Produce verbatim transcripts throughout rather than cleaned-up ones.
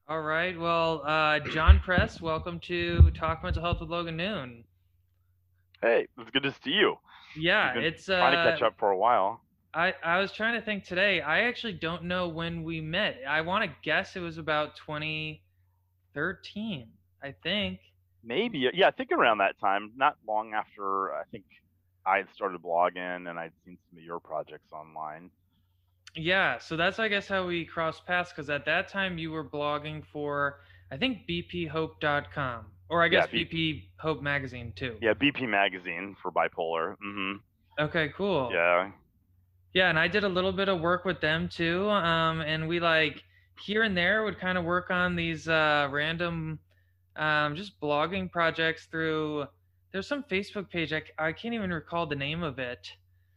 All right. Well, uh, John Press, welcome to Talk Mental Health with Logan Noon. Hey, it's good to see you. We've Yeah, been it's trying to uh catch up for a while. I I was trying to think today. I actually don't know when we met. I want to guess it was about twenty thirteen, I think. Maybe, yeah, I think around that time, not long after I think I had started blogging and I'd seen some of your projects online. Yeah, so that's I guess how we crossed paths because at that time you were blogging for I think b p hope dot com or I Yeah, guess B, B P Hope magazine too. yeah, B P Magazine for bipolar. hmm Okay, cool. Yeah. Yeah, and I did a little bit of work with them too. Um, and we like here and there would kind of work on these uh, random, um, just blogging projects through. There's some Facebook page. I, c- I can't even recall the name of it.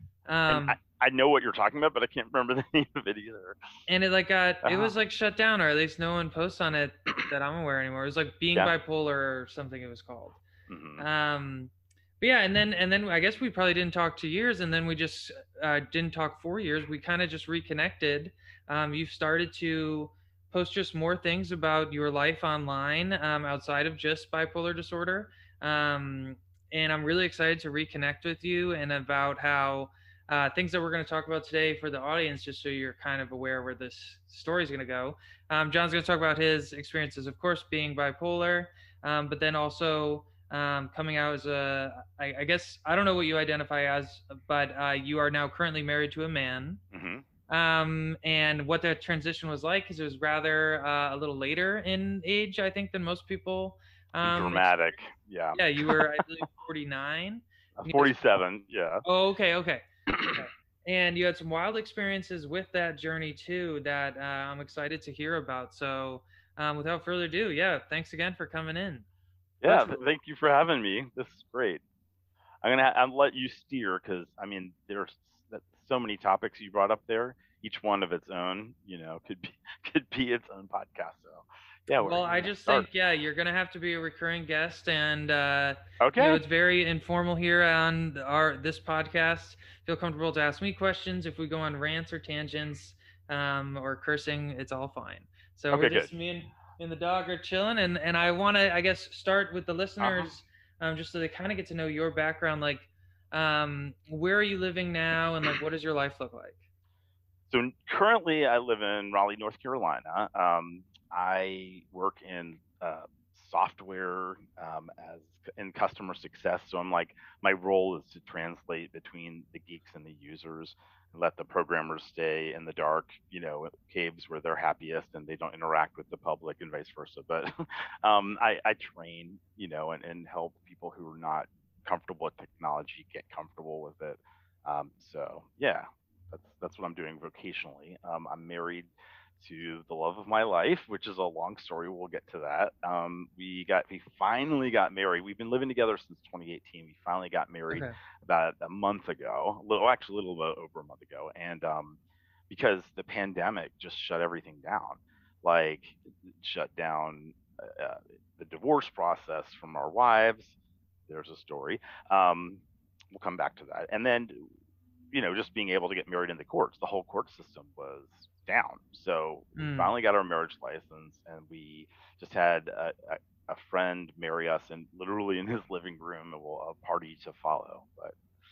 And I, Um, I know what you're talking about, but I can't remember the name of it either. and it like got it Uh, was like shut down, or at least no one posts on it that I'm aware anymore. It was like being yeah. bipolar or something. It was called. hmm Um, but yeah, and then and then I guess we probably didn't talk two years, and then we just uh, didn't talk four years. We kind of just reconnected. Um, you've started to post just more things about your life online um, outside of just bipolar disorder, um, and I'm really excited to reconnect with you and about how. Uh, things that we're going to talk about today for the audience, just so you're kind of aware where this story is going to go. Um, John's going to talk about his experiences, of course, being bipolar, um, but then also um, coming out as a, I, I guess, I don't know what you identify as, but uh, you are now currently married to a man. hmm Um, and what that transition was like, because it was rather uh, a little later in age, I think, than most people um, Dramatic. experience. Yeah. Yeah, you were, I believe, forty-nine. And you had some, forty-seven. Yeah. oh, okay, okay, okay. And you had some wild experiences with that journey too that uh, I'm excited to hear about. So, um, without further ado, yeah, thanks again for coming in Yeah. th- virtually. Thank you for having me. This is great. I'm gonna I'll let you steer because I mean there's so many topics you brought up there. Each one of its own, you know, could be could be its own podcast. So yeah, where are Well, you I gonna just start? think, yeah, you're gonna have to be a recurring guest, and uh, you know, Okay. it's very informal here on our this podcast. Feel comfortable to ask me questions. If we go on rants or tangents, um, or cursing, it's all fine. So we're Okay. Good. just me and, and the dog are chilling, and and I want to, I guess, start with the Uh huh. listeners, um, just so they kind of get to know your background, like, um, where are you living now, and like, what does your life look like? So currently, I live in Raleigh, North Carolina. Um, I work in uh, software um, as in customer success. So I'm like, my role is to translate between the geeks and the users, and let the programmers stay in the dark, you know, caves where they're happiest and they don't interact with the public and vice versa. But um, I, I train, you know, and, and help people who are not comfortable with technology get comfortable with it. Um, so yeah, that's that's what I'm doing vocationally. Um, I'm married to the love of my life, which is a long story. We'll get to that. Um, we got we finally got married. We've been living together since twenty eighteen. We finally got married Okay. about a month ago, a little actually a little bit over a month ago, and um, because the pandemic just shut everything down, like shut down uh, the divorce process from our wives. There's a story. Um, we'll come back to that, and then you know, just being able to get married in the courts. The whole court system was down. So we Hmm. finally got our marriage license, and we just had a, a, a friend marry us, and literally in his living room, a, a party to follow. But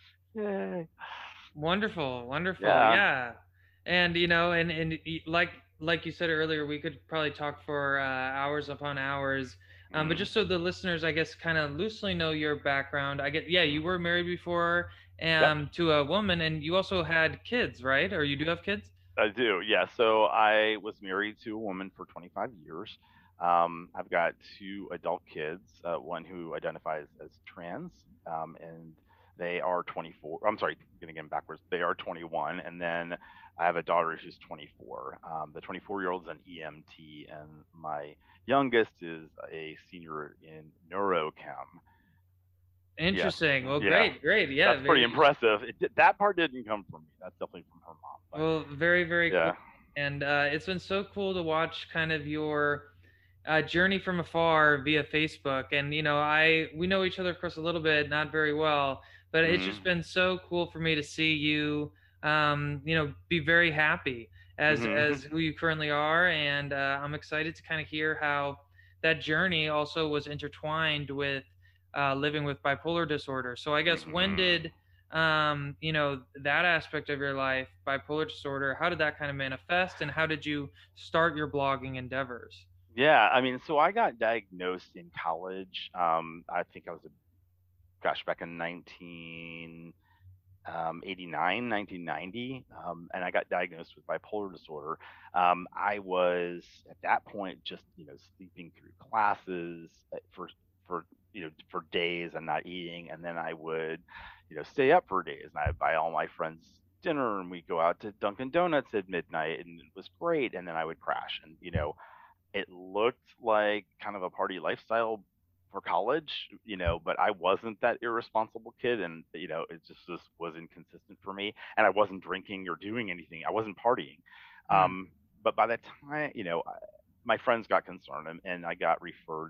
yay, Wonderful, wonderful. yeah, Yeah. And you know, and and y- like like you said earlier, we could probably talk for uh, hours upon hours. Um, but mm, just so the listeners, I guess, kind of loosely know your background. I get, yeah, you were married before, yep, um, to a woman, and you also had kids, right? Or you do have kids? I do. Yeah, so I was married to a woman for twenty-five years. Um, I've got two adult kids, uh, one who identifies as trans, um, and they are twenty-four. I'm sorry, getting them backwards. They are twenty-one, and then I have a daughter who's twenty-four. Um, the twenty-four year old is an E M T, and my youngest is a senior in neurochem. Yes, Interesting. Well, yeah, great, great. Yeah, that's pretty very. impressive. It, that part didn't come from me. That's definitely from her mom. But Well, very, very cool. yeah. And uh, it's been so cool to watch kind of your uh, journey from afar via Facebook. And you know, I we know each other, of course, a little bit, not very well, but it's just Mm-hmm. been so cool for me to see you, um, you know, be very happy. as hmm as who you currently are, and uh, I'm excited to kind of hear how that journey also was intertwined with uh, living with bipolar disorder. So I guess when hmm did um you know that aspect of your life, bipolar disorder, how did that kind of manifest, and how did you start your blogging endeavors? Yeah, I mean, so I got diagnosed in college. Um, I think I was a gosh back in nineteen um, eighty-nine, nineteen ninety, um, and I got diagnosed with bipolar disorder. Um, I was at that point just you know sleeping through classes uh, for for you know for days and not eating, and then I would you know stay up for days, and I'd buy all my friends dinner, and we'd go out to Dunkin' Donuts at midnight, and it was great, and then I would crash, and you know it looked like kind of a party lifestyle for college, you know, but I wasn't that irresponsible kid, and you know, it just just was inconsistent for me, and I wasn't drinking or doing anything. I wasn't partying. Mm, Um, but by the time, you know, I- my friends got concerned, and, and I got referred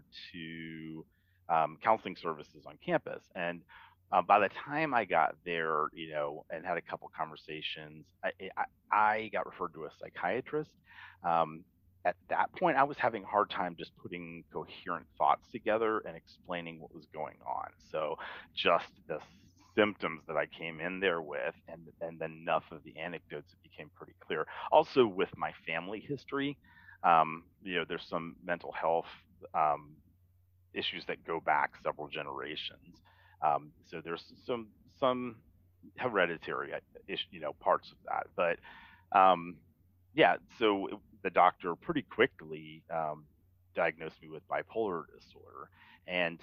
to um, counseling services on campus, and uh, by the time I got there, you know, and had a couple conversations, I, I, I got referred to a psychiatrist. Um, at that point, I was having a hard time just putting coherent thoughts together and explaining what was going on. So just the symptoms that I came in there with, and and enough of the anecdotes, it became pretty clear. Also, with my family history, um, you know, there's some mental health um, issues that go back several generations. Um, so there's some some hereditary, uh, you know, parts of that, but um, yeah, so it- the doctor pretty quickly um, diagnosed me with bipolar disorder. And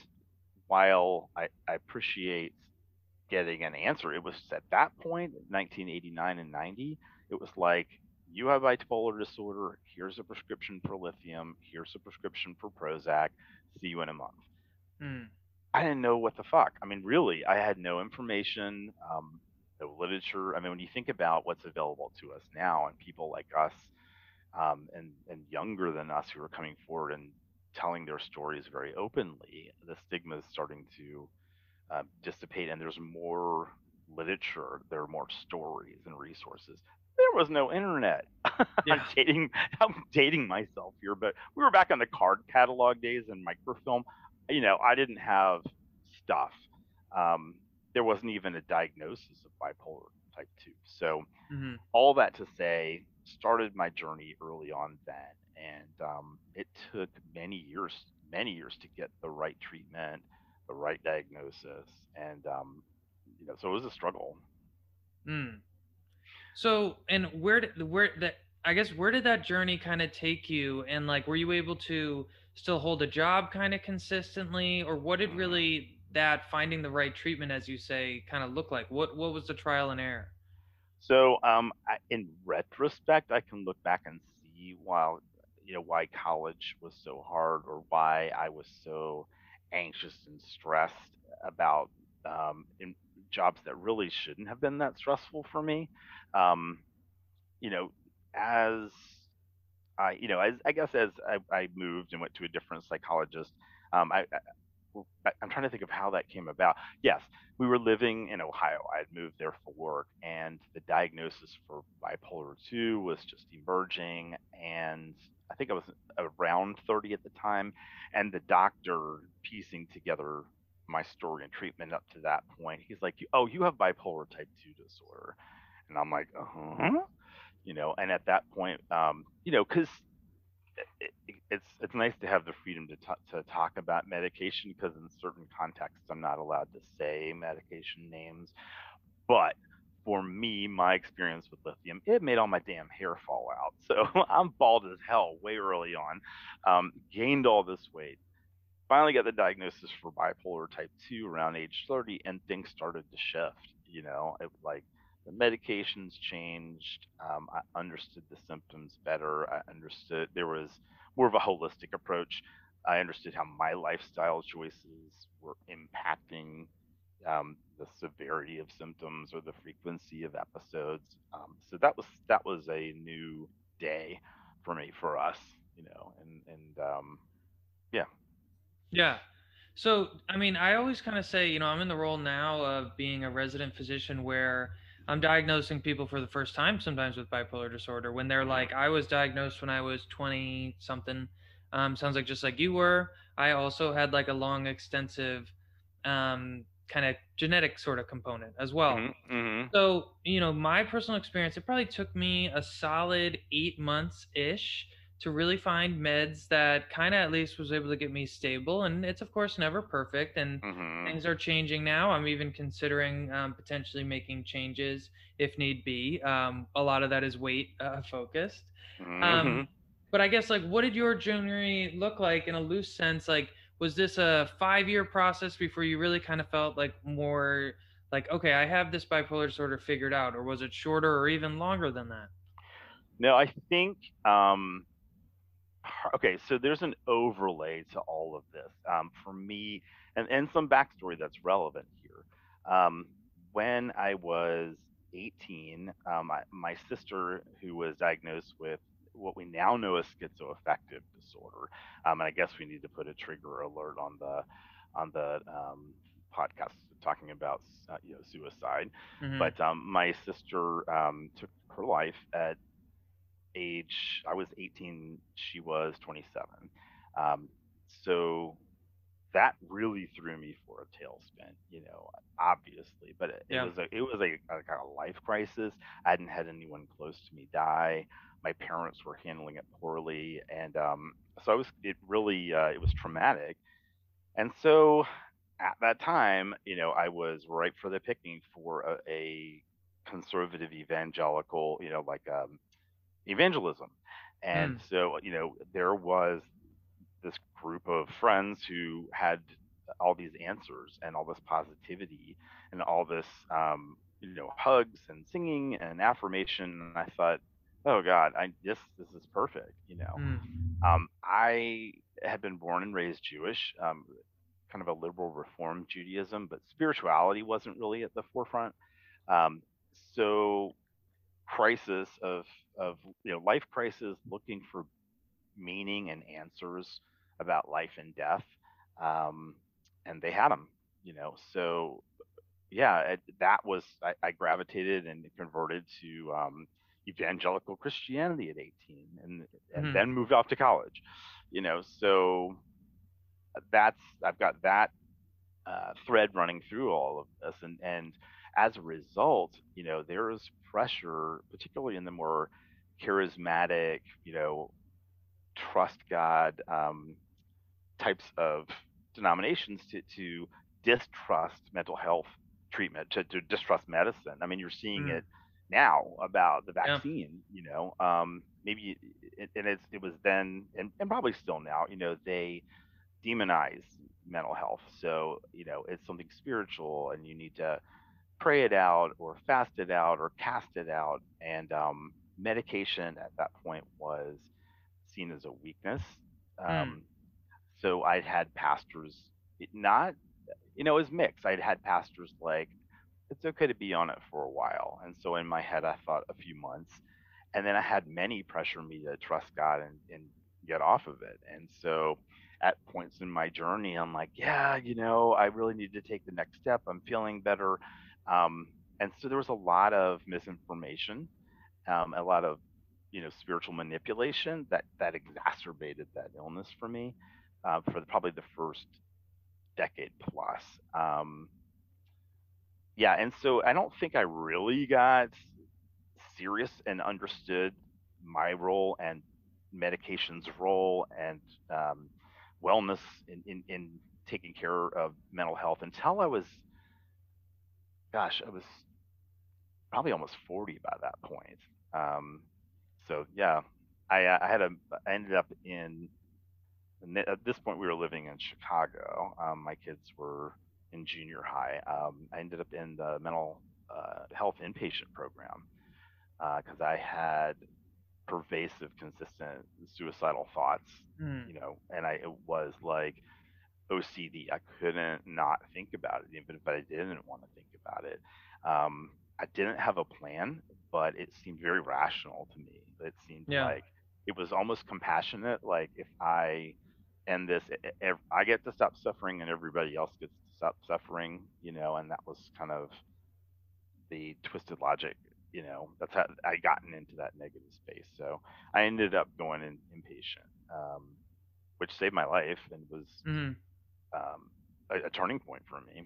while I, I appreciate getting an answer, it was at that point, nineteen eighty-nine and ninety, it was like, you have bipolar disorder. Here's a prescription for lithium. Here's a prescription for Prozac. See you in a month. mm, I didn't know what the fuck. I mean, really, I had no information, um, no literature. I mean, when you think about what's available to us now, and people like us um, and and younger than us who are coming forward and telling their stories very openly, the stigma is starting to uh, dissipate, and there's more literature. There are more stories and resources. There was no internet. I'm yeah. dating. I'm dating myself here, but we were back on the card catalog days and microfilm. You know, I didn't have stuff. Um, there wasn't even a diagnosis of bipolar type two. So Hmm. all that to say, started my journey early on then, and um, it took many years, many years to get the right treatment, the right diagnosis, and um, you know, so it was a struggle. Mm. So, and where did where that I guess where did that journey kind of take you? And like, were you able to still hold a job kind of consistently, or what did Mhm. really that finding the right treatment, as you say, kind of look like? What what was the trial and error? So, um, I, in retrospect, I can look back and see while you know why college was so hard, or why I was so anxious and stressed about um, in jobs that really shouldn't have been that stressful for me. Um, you know, as I, you know, as I guess as I, I moved and went to a different psychologist, um, I, I, I'm trying to think of how that came about. Yes, we were living in Ohio. I had moved there for work, and the diagnosis for bipolar two was just emerging. And I think I was around thirty at the time, and the doctor piecing together my story and treatment up to that point, he's like, "Oh, you have bipolar type two disorder," and I'm like, "Uh huh." You know, and at that point, um, you know, because it, it, it's it's nice to have the freedom to t- to talk about medication, because in certain contexts I'm not allowed to say medication names. But for me, my experience with lithium, it made all my damn hair fall out. So I'm bald as hell way early on. Um, gained all this weight. Finally got the diagnosis for bipolar type two around age thirty, and things started to shift. You know, it like the medications changed. Um, I understood the symptoms better. I understood there was more of a holistic approach. I understood how my lifestyle choices were impacting um, the severity of symptoms or the frequency of episodes. Um, so that was that was a new day for me, for us, you know, and and um, yeah. Yeah. So, I mean, I always kind of say, you know, I'm in the role now of being a resident physician where I'm diagnosing people for the first time sometimes with bipolar disorder when they're Mm-hmm. like, I was diagnosed when I was twenty something. Um, sounds like just like you were. I also had like a long, extensive um, kind of genetic sort of component as well. Mm-hmm. Mm-hmm. So, you know, my personal experience, it probably took me a solid eight months ish to really find meds that kind of at least was able to get me stable. And it's, of course, never perfect. And Mm-hmm. things are changing now. I'm even considering um, potentially making changes if need be. Um, a lot of that is weight uh, focused. Um, Mm-hmm. but I guess, like, what did your journey look like in a loose sense? Like, was this a five year process before you really kind of felt like more like, okay, I have this bipolar disorder figured out, or was it shorter or even longer than that? No, I think um, okay, so there's an overlay to all of this. Um, for me, and, and some backstory that's relevant here. Um, when I was eighteen, um, I, my sister, who was diagnosed with what we now know as schizoaffective disorder, um, and I guess we need to put a trigger alert on the on the um, podcast talking about uh, you know suicide. Mm-hmm. But um, my sister um, took her life at age, I was eighteen, she was twenty-seven. Um, so that really threw me for a tailspin, you know, obviously, but it, it Yeah. was a, it was a, a kind of life crisis. I hadn't had anyone close to me die. My parents were handling it poorly. And, um, so I was, it really, uh, it was traumatic. And so at that time, you know, I was ripe for the picking for a, a conservative evangelical, you know, like, um, evangelism. And Mm. so, you know, there was this group of friends who had all these answers and all this positivity and all this, um, you know, hugs and singing and affirmation. And I thought, oh God, I this this is perfect. You know, Mm. um, I had been born and raised Jewish, um, kind of a liberal Reform Judaism, but spirituality wasn't really at the forefront. Um, so crisis of of you know life crisis, looking for meaning and answers about life and death, um, and they had them. You know, so yeah, it, that was I, I gravitated and converted to um, evangelical Christianity at eighteen, and and Mm. then moved off to college. You know, so that's I've got that uh, thread running through all of this, and and as a result, you know, there is pressure, particularly in the more charismatic, you know, trust God um, types of denominations to to distrust mental health treatment, to, to distrust medicine. I mean, you're seeing Mm. it now about the Yeah. vaccine. You know, um, maybe, it, and it's it was then, and, and probably still now. You know, they demonize mental health. So, you know, it's something spiritual and you need to pray it out or fast it out or cast it out. And um, medication at that point was seen as a weakness. Mm. Um, so I'd had pastors, not, you know, it was mixed. I'd had pastors like, it's okay to be on it for a while. And so in my head, I thought a few months. And then I had many pressure me to trust God and, and get off of it. And so at points in my journey, I'm like, yeah, you know, I really need to take the next step. I'm feeling better. Um, and so there was a lot of misinformation, um, a lot of, you know, spiritual manipulation that that exacerbated that illness for me, uh, for the, probably the first decade plus. Um, yeah, and so I don't think I really got serious and understood my role and medication's role and um, wellness in, in, in taking care of mental health until I was, gosh, I was probably almost forty by that point. Um, so yeah, I, uh, I had a, I ended up in, at this point we were living in Chicago. Um, my kids were in junior high. Um, I ended up in the mental uh, health inpatient program because uh, I had pervasive, consistent suicidal thoughts, Mm. you know, and I it was like O C D. I couldn't not think about it, even if I didn't want to think about it. Um, I didn't have a plan, but it seemed very rational to me. It seemed Yeah. like it was almost compassionate. Like if I end this, e- e- I get to stop suffering, and everybody else gets to stop suffering, you know. And that was kind of the twisted logic. You know, that's how I gotten into that negative space. So I ended up going in inpatient, um, which saved my life and was Mhm. um, a, a turning point for me.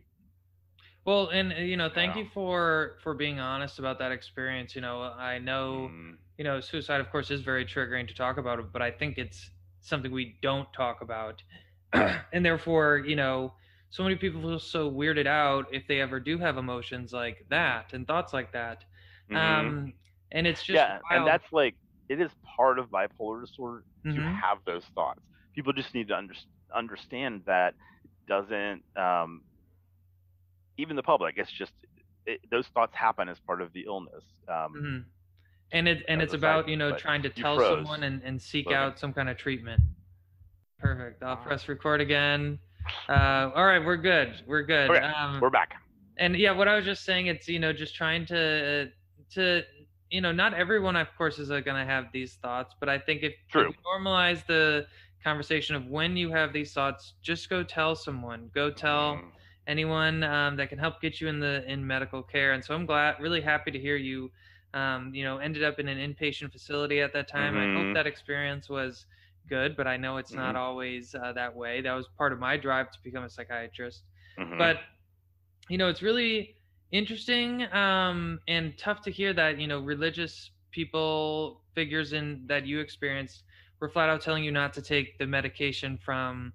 Well, and uh, you know, thank Yeah. you for for being honest about that experience. You know, I know, Mm, you know, suicide of course is very triggering to talk about, but I think it's something we don't talk about. And therefore, you know, so many people feel so weirded out if they ever do have emotions like that and thoughts like that. hmm Um and it's just Yeah, and wild. that's like it is part of bipolar disorder to Mhm. have those thoughts. People just need to under, understand that it doesn't um, even the public. It's just it, those thoughts happen as part of the illness. Um, Mhm. And it and as it's a side about, you note, know, but trying to you tell froze, someone and and seek Logan. out some kind of treatment. Perfect. I'll Ah. press record again. Uh, all right, we're good. We're good. Okay, Um, we're back. and yeah, what I was just saying, it's, you know, just trying to to you know, not everyone, of course, is uh, gonna have these thoughts, but I think if if True. you normalize the conversation of when you have these thoughts, just go tell someone. Go tell Mm, anyone um, that can help get you in the in medical care. And so I'm glad, really happy to hear you. Um, you know, ended up in an inpatient facility at that time. I hope mm-hmm, that experience was good, but I know it's mm-hmm, not always uh, that way. That was part of my drive to become a psychiatrist. mm-hmm. But you know, it's really interesting um, and tough to hear that, you know, religious people, figures in that you experienced, were flat out telling you not to take the medication from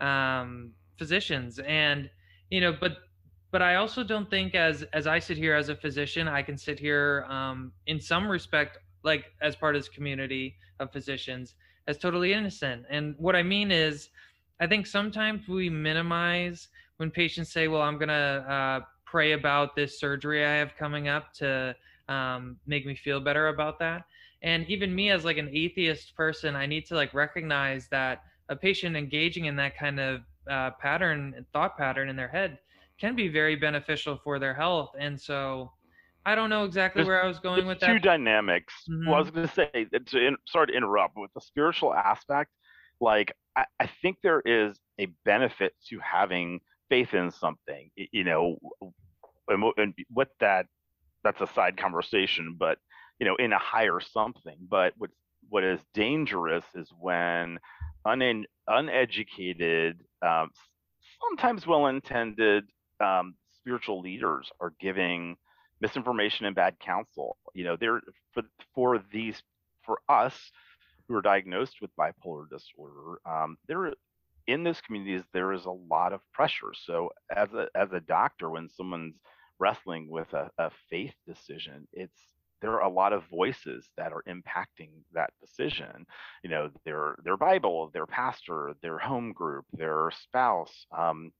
um, physicians. And you know, but but I also don't think, as as I sit here as a physician, I can sit here um, in some respect, like as part of this community of physicians, as totally innocent. And what I mean is, I think sometimes we minimize when patients say, "Well, I'm gonna uh, pray about this surgery I have coming up to um, make me feel better about that." And even me, as like an atheist person, I need to like recognize that a patient engaging in that kind of uh, pattern, thought pattern in their head, can be very beneficial for their health. And so, I don't know exactly There's where I was going there's with two that. dynamics. Well, I Hmm. was going to say, to in, sorry to interrupt, with the spiritual aspect, like I, I think there is a benefit to having faith in something. You know, and, and what that that's a side conversation, but you know, in a higher something. But what's what is dangerous is when un, uneducated, um, sometimes well-intended um, spiritual leaders are giving misinformation and bad counsel. You know, they're for for these for us who are diagnosed with bipolar disorder. Um, there in those communities there is a lot of pressure. So as a as a doctor, when someone's wrestling with a, a faith decision, it's there are a lot of voices that are impacting that decision. You know, their their Bible, their pastor, their home group, their spouse. Um,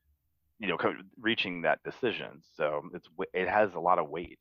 you know, reaching that decision. So it's it has a lot of weight,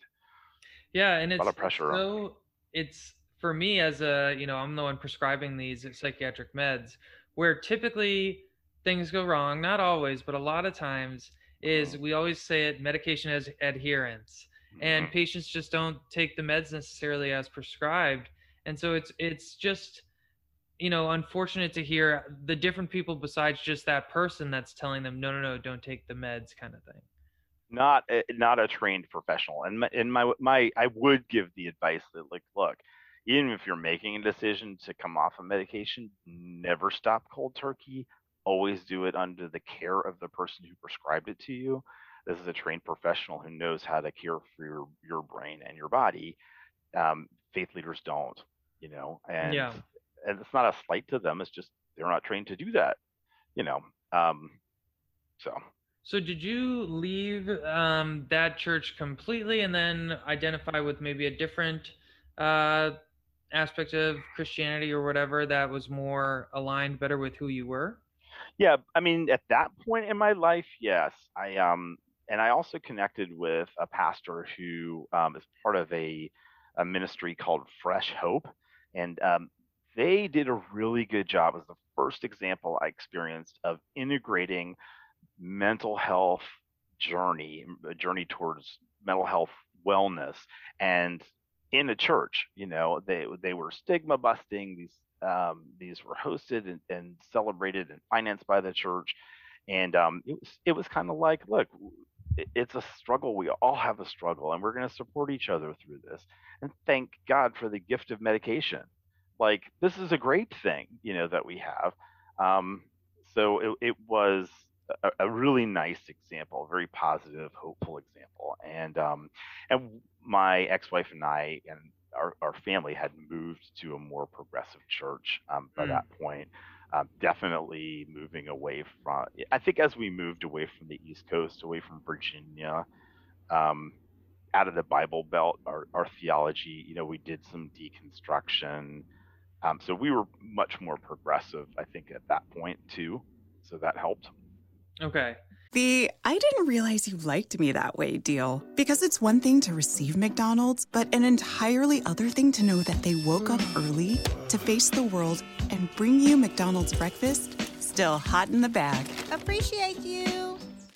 Yeah, and a lot it's of it's pressure. so it's for me, as a, you know, I'm the one prescribing these psychiatric meds, where typically things go wrong, not always, but a lot of times, is Mm-hmm. we always say it, medication as adherence, and Mm-hmm. patients just don't take the meds necessarily as prescribed. And so it's it's just, you know, unfortunate to hear the different people besides just that person that's telling them, no, no, no, don't take the meds, kind of thing. Not a, not a trained professional. And my, and my my I would give the advice that, like, look, even if you're making a decision to come off a medication, never stop cold turkey. Always do it under the care of the person who prescribed it to you. This is a trained professional who knows how to care for your your brain and your body. Um, faith leaders don't, you know, and Yeah. and it's not a slight to them. It's just they're not trained to do that, you know. Um, so So did you leave um, that church completely and then identify with maybe a different uh, aspect of Christianity or whatever that was more aligned better with who you were? yeah, I mean, at that point in my life, yes, I um, and I also connected with a pastor who um, is part of a a ministry called Fresh Hope, and um, they did a really good job. It was the first example I experienced of integrating mental health journey, a journey towards mental health wellness, and in a church. You know, they they were stigma busting. These um, these were hosted and, and celebrated and financed by the church, and um, it was it was kind of like, look, it's a struggle. We all have a struggle, and we're going to support each other through this. And thank God for the gift of medication. Like, this is a great thing, you know, that we have. Um, so it, it was a, a really nice example, a very positive, hopeful example. And um, and my ex-wife and I and our, our family had moved to a more progressive church um, by Mm. that point. Um, definitely moving away from, I think as we moved away from the East Coast, away from Virginia, um, out of the Bible Belt, our, our theology, you know, we did some deconstruction. Um, so we were much more progressive, I think, at that point too. So that helped. Okay. The "I didn't realize you liked me that way" deal. Because it's one thing to receive McDonald's, but an entirely other thing to know that they woke up early to face the world and bring you McDonald's breakfast still hot in the bag. Appreciate you.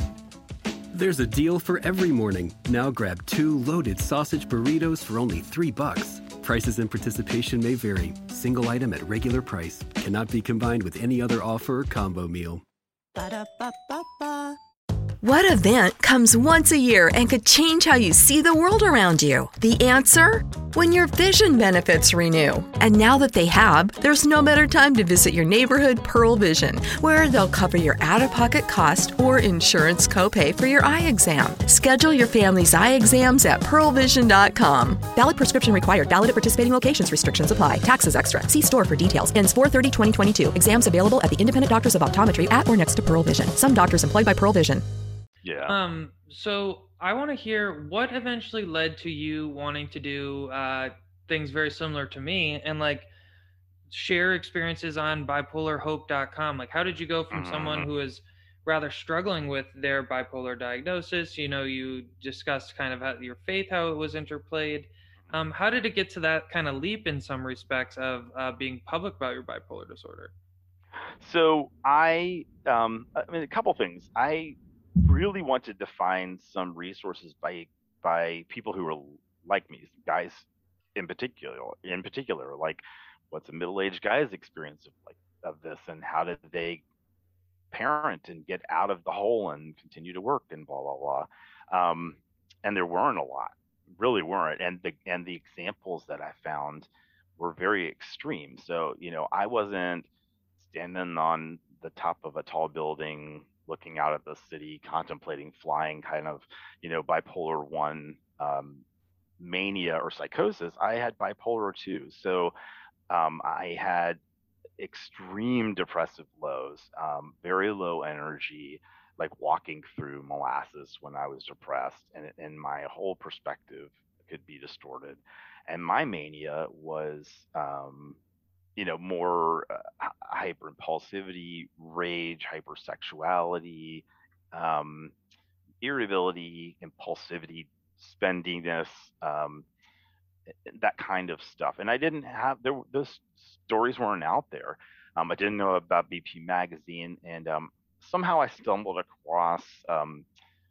There's a deal for every morning. Now grab two loaded sausage burritos for only three bucks. Prices and participation may vary. Single item at regular price. Cannot be combined with any other offer or combo meal. Ba-da-ba-ba-ba. What event comes once a year and could change how you see the world around you? The answer? When your vision benefits renew. And now that they have, there's no better time to visit your neighborhood Pearl Vision, where they'll cover your out-of-pocket cost or insurance copay for your eye exam. Schedule your family's eye exams at pearl vision dot com. Valid prescription required. Valid at participating locations. Restrictions apply. Taxes extra. See store for details. Ends four thirty twenty twenty-two. Exams available at the Independent Doctors of Optometry at or next to Pearl Vision. Some doctors employed by Pearl Vision. Yeah. Um, so I want to hear what eventually led to you wanting to do uh, things very similar to me and like share experiences on bipolar hope dot com. Like, how did you go from someone Mhm. who is rather struggling with their bipolar diagnosis? You know, you discussed kind of how your faith, how it was interplayed. Um, how did it get to that kind of leap in some respects of uh, being public about your bipolar disorder? So I, um, I mean, a couple things. I really wanted to find some resources by by people who were like me, guys in particular. In particular, like, what's a middle-aged guy's experience of like of this, and how did they parent and get out of the hole and continue to work and blah blah blah. Um, and there weren't a lot, really weren't. And the and the examples that I found were very extreme. So you know, I wasn't standing on the top of a tall building looking out at the city contemplating flying kind of, you know, bipolar one um, mania or psychosis. I had bipolar two. So um, I had extreme depressive lows, um, very low energy, like walking through molasses when I was depressed, and, and my whole perspective could be distorted. And my mania was, um, you know, more uh, hyper impulsivity, rage, hypersexuality, um, irritability, impulsivity, spendiness, um, that kind of stuff. And I didn't have there. Those stories weren't out there. Um, I didn't know about B P Magazine, and um, somehow I stumbled across, um,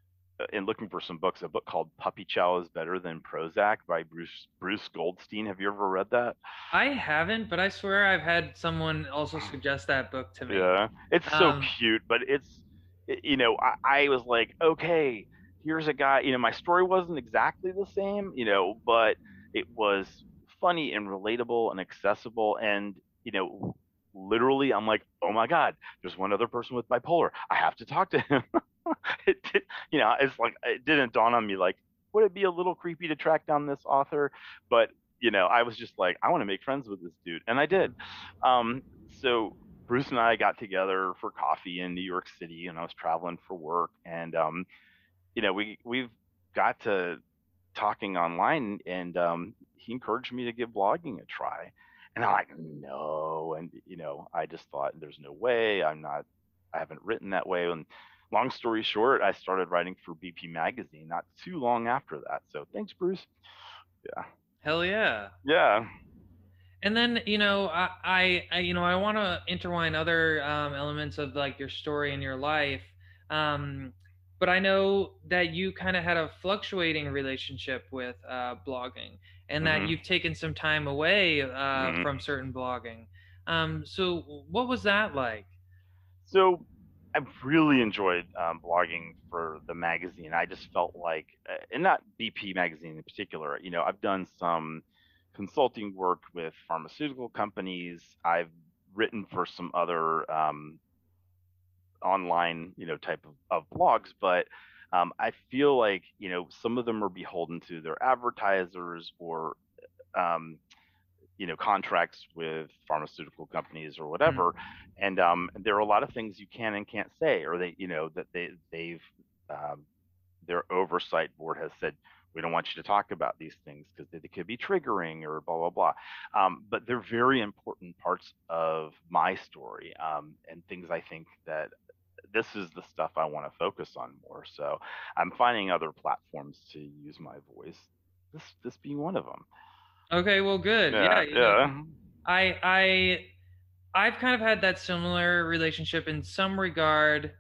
in looking for some books, a book called Puppy Chow is Better Than Prozac by Bruce Bruce Goldstein. Have you ever read that? I haven't, but I swear I've had someone also suggest that book to me. Yeah, it's so Um, cute, but it's, you know, I, I was like, okay, here's a guy. You know, my story wasn't exactly the same, you know, but it was funny and relatable and accessible. And, you know, literally, I'm like, oh my God, there's one other person with bipolar. I have to talk to him. it did, you know, it's like, it didn't dawn on me, like, would it be a little creepy to track down this author? But, you know, I was just like, I want to make friends with this dude. And I did. Um, so Bruce and I got together for coffee in New York City, and I was traveling for work. And, um, you know, we, we've got to talking online, and um, he encouraged me to give blogging a try. And I'm like, no. And, you know, I just thought, there's no way. I'm not, I haven't written that way. And long story short, I started writing for B P Magazine not too long after that. So thanks, Bruce. Yeah. Hell yeah. Yeah. And then, you know, I, I, I you know, I want to intertwine other um, elements of like your story and your life. Um, but I know that you kind of had a fluctuating relationship with uh, blogging, and that Mhm. you've taken some time away uh, Mhm. from certain blogging. Um, so what was that like? So I've really enjoyed um, blogging for the magazine. I just felt like, uh, and not B P magazine in particular. You know, I've done some consulting work with pharmaceutical companies. I've written for some other um, online, you know, type of, of blogs, but um, I feel like, you know, some of them are beholden to their advertisers or um, you know, contracts with pharmaceutical companies or whatever. Mm. And um, there are a lot of things you can and can't say, or they, you know, that they they've um, their oversight board has said, we don't want you to talk about these things because they, they could be triggering or blah blah blah. Um, but they're very important parts of my story um, and things I think that this is the stuff I want to focus on more. So I'm finding other platforms to use my voice. This this being one of them. Okay, well, good. Yeah, Yeah, you yeah. know, I I I've kind of had that similar relationship in some regard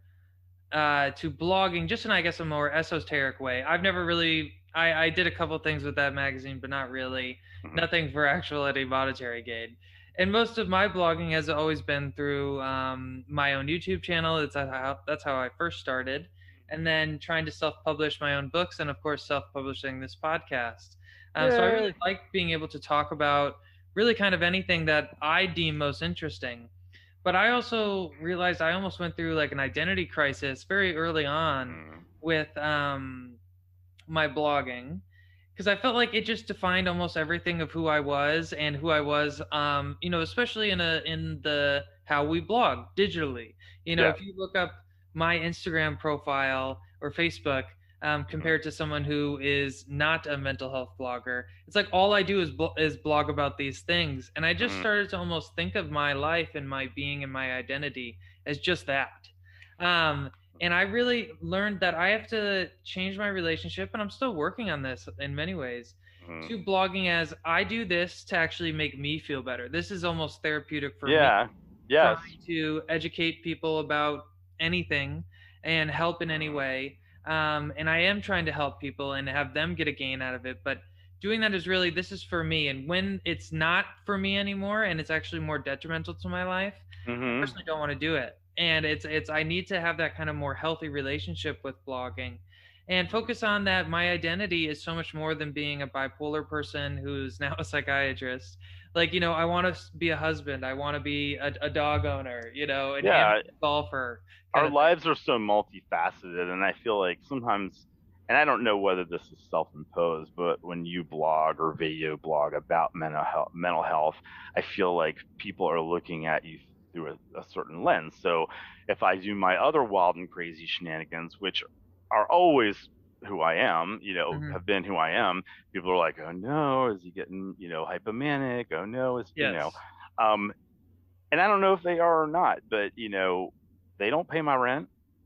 uh, to blogging, just in I guess a more esoteric way. I've never really I I did a couple things with that magazine, but not really. Mhm. Nothing for actual any monetary gain. And most of my blogging has always been through um, my own YouTube channel. It's how that's how I first started, and then trying to self-publish my own books, and of course self-publishing this podcast. Um, so I Yeah. really like being able to talk about really kind of anything that I deem most interesting. But I also realized I almost went through like an identity crisis very early on Mhm. with um, my blogging, because I felt like it just defined almost everything of who I was and who I was, um, you know, especially in a in the how we blog digitally. You know, Yeah. if you look up my Instagram profile or Facebook um, compared to someone who is not a mental health blogger, it's like all I do is blo- is blog about these things, and I just Mhm. started to almost think of my life and my being and my identity as just that. Um, and I really learned that I have to change my relationship, and I'm still working on this in many ways, Mhm. to blogging as I do this to actually make me feel better. This is almost therapeutic for me, Yeah. Yes. trying to educate people about anything and help in any way. Um, and I am trying to help people and have them get a gain out of it. But doing that is really, this is for me. And when it's not for me anymore and it's actually more detrimental to my life, I Mhm. personally don't want to do it. And it's, it's, I need to have that kind of more healthy relationship with blogging and focus on that. My identity is so much more than being a bipolar person who's now a psychiatrist. Like, you know, I want to be a husband. I want to be a, a dog owner, you know, an Yeah. amateur golfer. kind Our of thing. lives are so multifaceted, and I feel like sometimes, and I don't know whether this is self-imposed, but when you blog or video blog about mental health, mental health, I feel like people are looking at you through a, a certain lens. So if I do my other wild and crazy shenanigans, which are always who I am, you know, Mhm. have been who I am, people are like, oh no, is he getting, you know, hypomanic? Oh no, is, you know, Yes. um, and I don't know if they are or not, but you know, they don't pay my rent.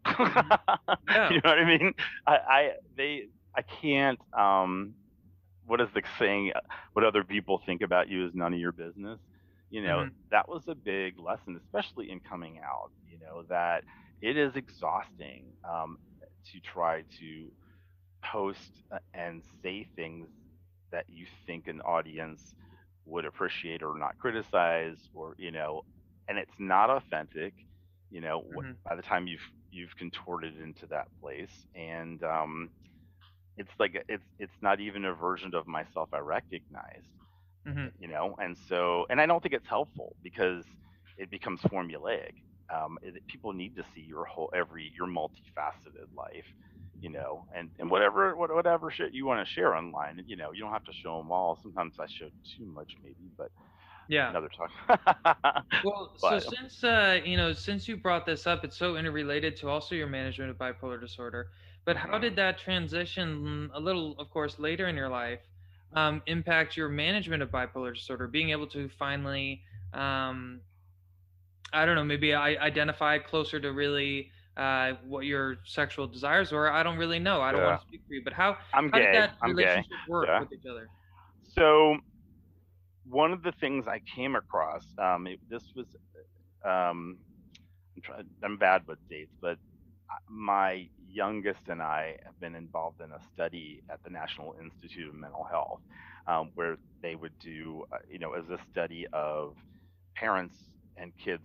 Yeah. You know what I mean? I, I they I can't um what is the saying, what other people think about you is none of your business. You know, Mhm. that was a big lesson, especially in coming out, you know, that it is exhausting um to try to post uh, and say things that you think an audience would appreciate or not criticize, or you know, and it's not authentic, you know, wh- Mhm. by the time you've you've contorted into that place. And um it's like a- it's it's not even a version of myself I recognize, Mhm. you know. And so, and I don't think it's helpful because it becomes formulaic. Um it, people need to see your whole every your multifaceted life, you know, and and whatever what- whatever shit you want to share online, you know, you don't have to show them all. Sometimes I show too much maybe, but Yeah. another talk. Well, so But since uh, you know, since you brought this up, it's so interrelated to also your management of bipolar disorder. But how mhm. did that transition, a little, of course, later in your life, um, impact your management of bipolar disorder? Being able to finally, um, I don't know, maybe I identify closer to really uh, what your sexual desires were. I don't really know. I don't Yeah, want to speak for you, but how I'm how did gay. that I'm gay. relationship work Yeah. with each other? So one of the things I came across, um, it, this was, um, I'm, try, I'm bad with dates, but my youngest and I have been involved in a study at the National Institute of Mental Health, um, where they would do, uh, you know, as a study of parents and kids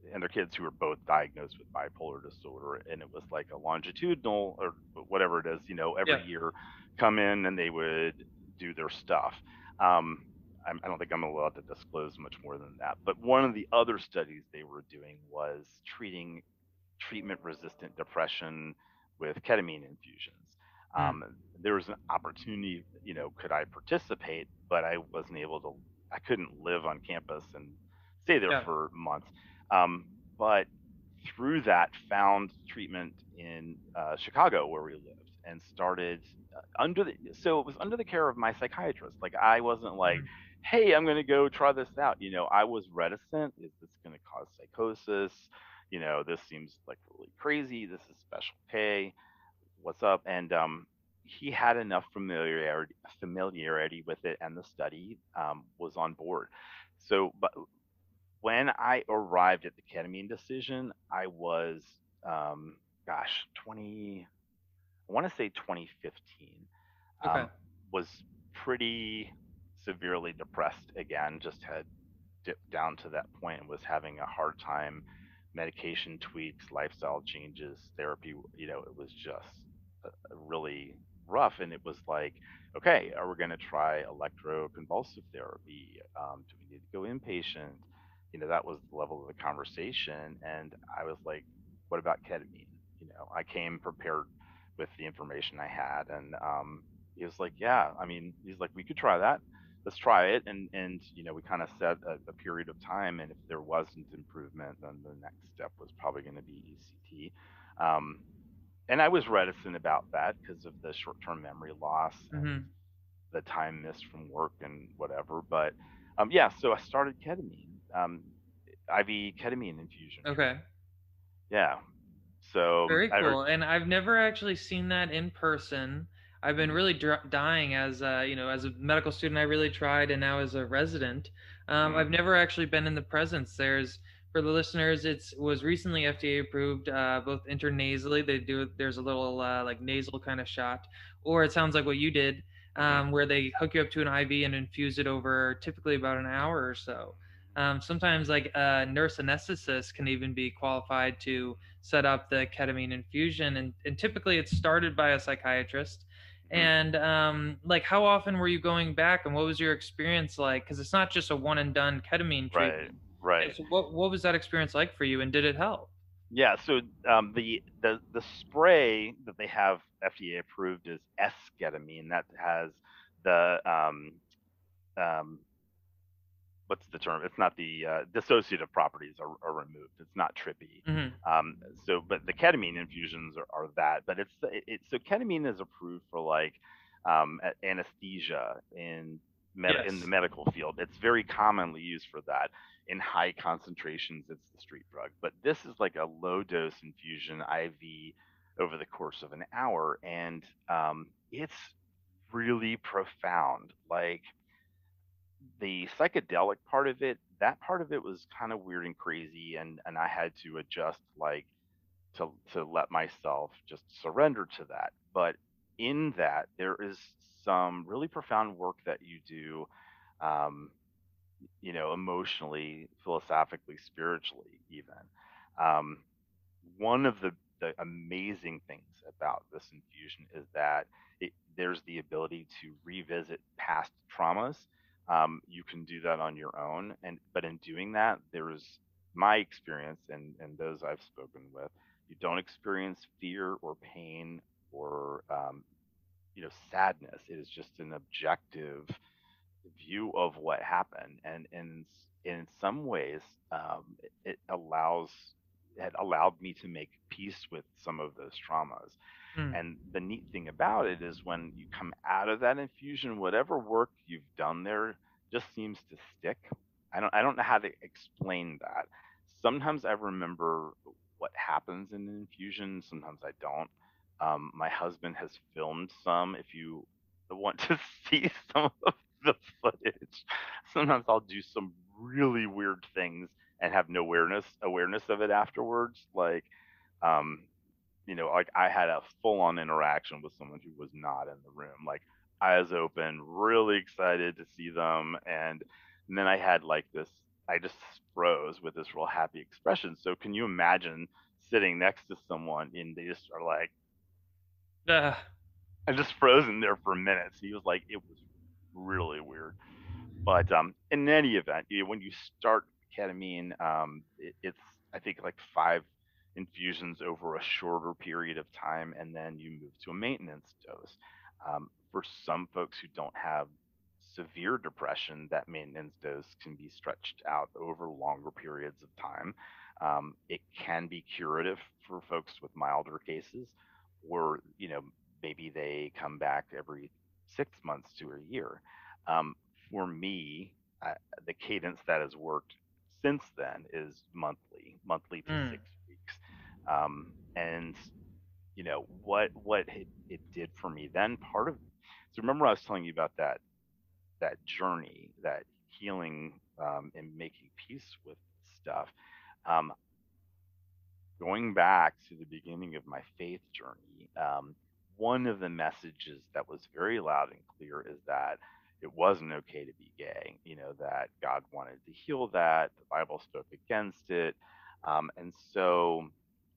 and their kids who were both diagnosed with bipolar disorder, and it was like a longitudinal or whatever it is, you know, every Yeah. year come in and they would do their stuff. Um, I'm- I don't think I'm allowed to disclose much more than that. But one of the other studies they were doing was treating treatment-resistant depression with ketamine infusions. Mm. Um, there was an opportunity, you know, could I participate? But I wasn't able to. I couldn't live on campus and stay there Yeah. for months. Um, but through that, found treatment in uh, Chicago where we lived, and started uh, under the. So it was under the care of my psychiatrist. Like I wasn't like, Mhm. hey, I'm going to go try this out. You know, I was reticent. Is this going to cause psychosis? You know, this seems like really crazy. This is special K. What's up? And um, he had enough familiarity familiarity with it, and the study um, was on board. So, but when I arrived at the ketamine decision, I was, um, gosh, twenty. I want to say twenty fifteen. Okay. Um, was pretty severely depressed again. Just had dipped down to that point and was having a hard time. Medication tweaks, lifestyle changes, therapy. You know, it was just uh, really rough. And it was like, okay, are we going to try electroconvulsive therapy? Um, do we need to go inpatient? You know, that was the level of the conversation. And I was like, what about ketamine? You know, I came prepared with the information I had. And um, he was like, yeah, I mean, he's like, we could try that. Let's try it. And, and you know, we kind of set a, a period of time. And if there wasn't improvement, then the next step was probably going to be E C T. Um, and I was reticent about that because of the short-term memory loss and Hmm. the time missed from work and whatever. But um, yeah, so I started ketamine, um, I V ketamine infusion Okay. treatment. Yeah. So Very I, cool. And I've never actually seen that in person. I've been mhm, really dr- dying as a, you know, as a medical student. I really tried, and now as a resident, um, mhm, I've never actually been in the presence. There's for the listeners, it's was recently F D A approved, uh, both intranasally. They do there's a little uh, like nasal kind of shot, or it sounds like what you did, mhm, um, where they hook you up to an I V and infuse it over typically about an hour or so. Um, sometimes like a nurse anesthetist can even be qualified to set up the ketamine infusion, and, and typically it's started by a psychiatrist. mhm. And um, like how often were you going back, and what was your experience like? Because it's not just a one and done ketamine Right, treatment. And right. so what, what was that experience like for you, and did it help? Yeah, so um, the the the spray that they have F D A approved is esketamine. That has the um, um, what's the term? It's not the uh, dissociative properties are, are removed. It's not trippy. Hmm. Um, so, but the ketamine infusions are, are that. But it's it, it so ketamine is approved for like um, a- anesthesia in med- in the Yes. medical field. It's very commonly used for that. In high concentrations, it's the street drug. But this is like a low dose infusion I V over the course of an hour, and um, it's really profound. Like the psychedelic part of it, that part of it was kind of weird and crazy, and and I had to adjust, like, to to let myself just surrender to that. But in that, there is some really profound work that you do, um, you know, emotionally, philosophically, spiritually, even. Um, One of the the amazing things about this infusion is that it, there's the ability to revisit past traumas. Um, you can do that on your own, and but in doing that, there's my experience and and those I've spoken with. You don't experience fear or pain or um, you know sadness. It is just an objective view of what happened, and in in some ways, um, it, it allows it allowed me to make peace with some of those traumas. Mm. And the neat thing about it is when you come out of that infusion, whatever work you've done there just seems to stick. I don't I don't know how to explain that. Sometimes I remember what happens in an infusion, sometimes I don't. Um, my husband has filmed some. If you want to see some of the footage, sometimes I'll do some really weird things and have no awareness awareness of it afterwards. Like, um, you know, like I had a full on interaction with someone who was not in the room, like eyes open, really excited to see them, and, and then I had like this. I just froze with this real happy expression. So can you imagine sitting next to someone and they just are like, Uh, I'm just frozen there for minutes. He was like, it was really weird. But um, in any event, you know, when you start ketamine, um, it, it's I think like five infusions over a shorter period of time, and then you move to a maintenance dose. Um, for some folks who don't have severe depression, that maintenance dose can be stretched out over longer periods of time. Um, it can be curative for folks with milder cases, or you know maybe they come back every six months to a year. Um, for me, uh, the cadence that has worked since then is monthly, monthly to mm, six weeks. Um, and you know what what it, it did for me then. Part of so remember I was telling you about that that journey, that healing, um, and making peace with stuff. Um, Going back to the beginning of my faith journey, um, one of the messages that was very loud and clear is that it wasn't okay to be gay. You know, that God wanted to heal that. The Bible spoke against it. Um, and so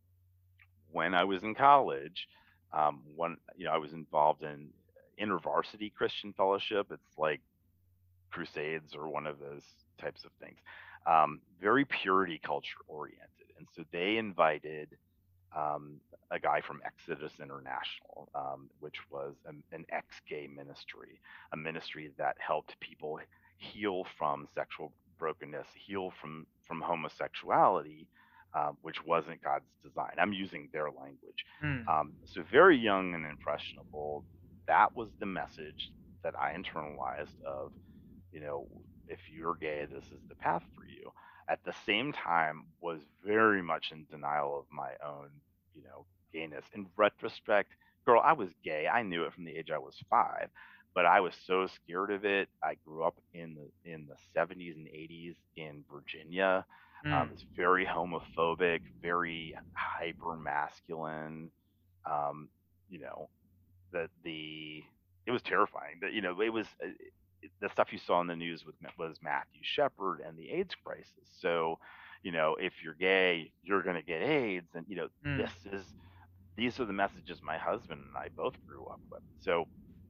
when I was in college, um, one, you know, I was involved in InterVarsity Christian Fellowship. It's like crusades or one of those types of things. Um, very purity culture oriented. And so they invited um, a guy from Exodus International, um, which was an, an ex-gay ministry, a ministry that helped people heal from sexual brokenness, heal from from homosexuality, uh, which wasn't God's design. I'm using their language. mm, Um, so very young and impressionable. That was the message that I internalized of, you know, if you're gay, this is the path for you. At the same time, was very much in denial of my own, you know, gayness. In retrospect, girl, I was gay. I knew it from the age I was five, but I was so scared of it. I grew up in the in the seventies and eighties in Virginia. Um, mm. it's very homophobic, very hyper masculine. Um, you know, the the it was terrifying. That you know, it was uh, the stuff you saw in the news with was Matthew Shepard and the AIDS crisis. So, you know, if you're gay, you're going to get AIDS, and you know, Mm. this is these are the messages my husband and I both grew up with. So,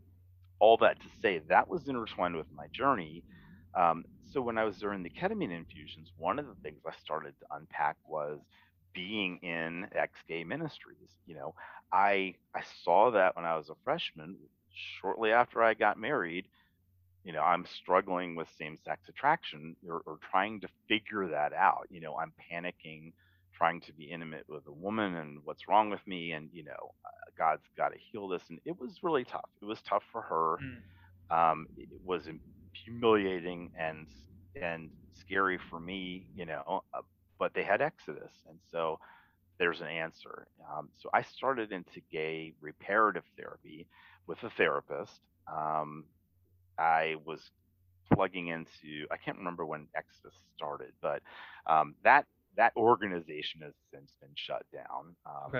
all that to say, that was intertwined with my journey. Um, so when I was during the ketamine infusions, one of the things I started to unpack was being in ex-gay ministries. You know, I I saw that when I was a freshman, shortly after I got married. You know, I'm struggling with same-sex attraction, or, or trying to figure that out. You know, I'm panicking, trying to be intimate with a woman, and what's wrong with me, and you know, uh, God's got to heal this. And it was really tough. It was tough for her. Mm. Um, it was humiliating and and scary for me. You know, uh, but they had Exodus, and so there's an answer. Um, so I started into gay reparative therapy with a therapist. Um, I was plugging into, I can't remember when Exodus started, but um, that that organization has since been shut down. Um, Okay.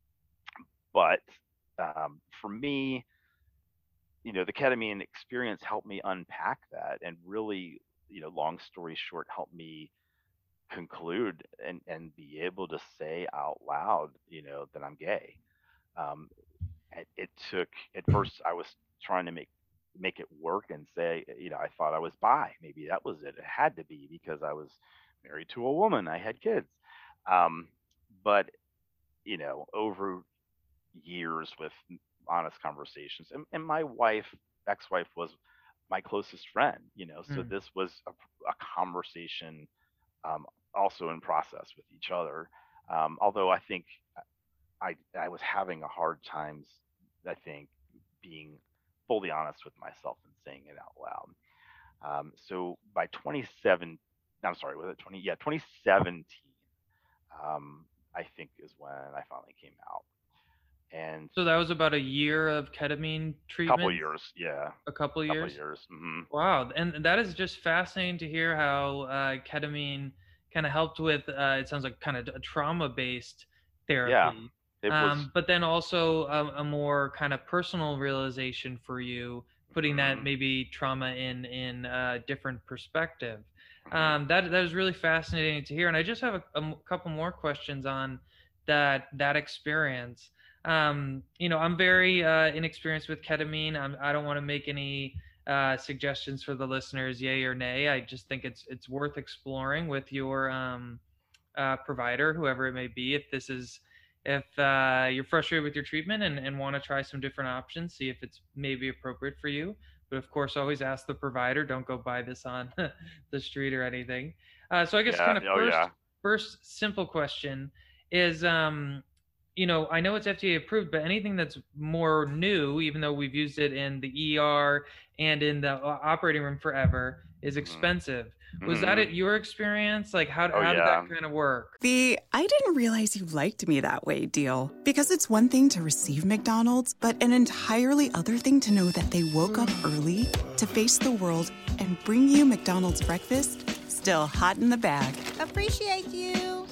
but um, for me, you know, the ketamine experience helped me unpack that, and really, you know, long story short, helped me conclude and and be able to say out loud, you know, that I'm gay. Um, it, it took at first I was trying to make make it work and say, you know, I thought I was bi. Maybe that was it. It had to be because I was married to a woman. I had kids. Um, but you know, over years with honest conversations, and, and my wife, ex-wife, was my closest friend. You know, so Mm. this was a, a conversation, um, also in process with each other. Um, although I think I I was having a hard time, I think, being fully honest with myself and saying it out loud. Um, so by twenty-seven, I'm sorry, was it twenty? Yeah, twenty seventeen. Um, I think is when I finally came out, and So that was about a year of ketamine a couple treatment, years, yeah, a couple a couple years. years. Hmm. Wow, and that is just fascinating to hear how uh, ketamine kind of helped with. Uh, it sounds like kind of a trauma-based Yeah, therapy, it was. um, but then also a, a more kind of personal realization for you, putting that Mhm. maybe trauma in in a different perspective. Um, that that was really fascinating to hear, and I just have a, a m- couple more questions on that that experience. Um, you know, I'm very uh, inexperienced with ketamine. I'm, I don't want to make any uh, suggestions for the listeners, yay or nay. I just think it's it's worth exploring with your um, uh, provider, whoever it may be. If this is if uh, you're frustrated with your treatment and, and want to try some different options, see if it's maybe appropriate for you. But of course, always ask the provider. Don't go buy this on the street or anything. Uh, so I guess Yeah. kind of Oh first yeah. first simple question is, um, you know, I know it's F D A approved, but anything that's more new, even though we've used it in the E R and in the o- operating room forever, is hmm expensive. Was that hmm at your experience? Like, how Oh how did yeah. that kind of work? The I didn't realize you liked me that way deal. Because it's one thing to receive McDonald's, but an entirely other thing to know that they woke up early to face the world and bring you McDonald's breakfast still hot in the bag. Appreciate you.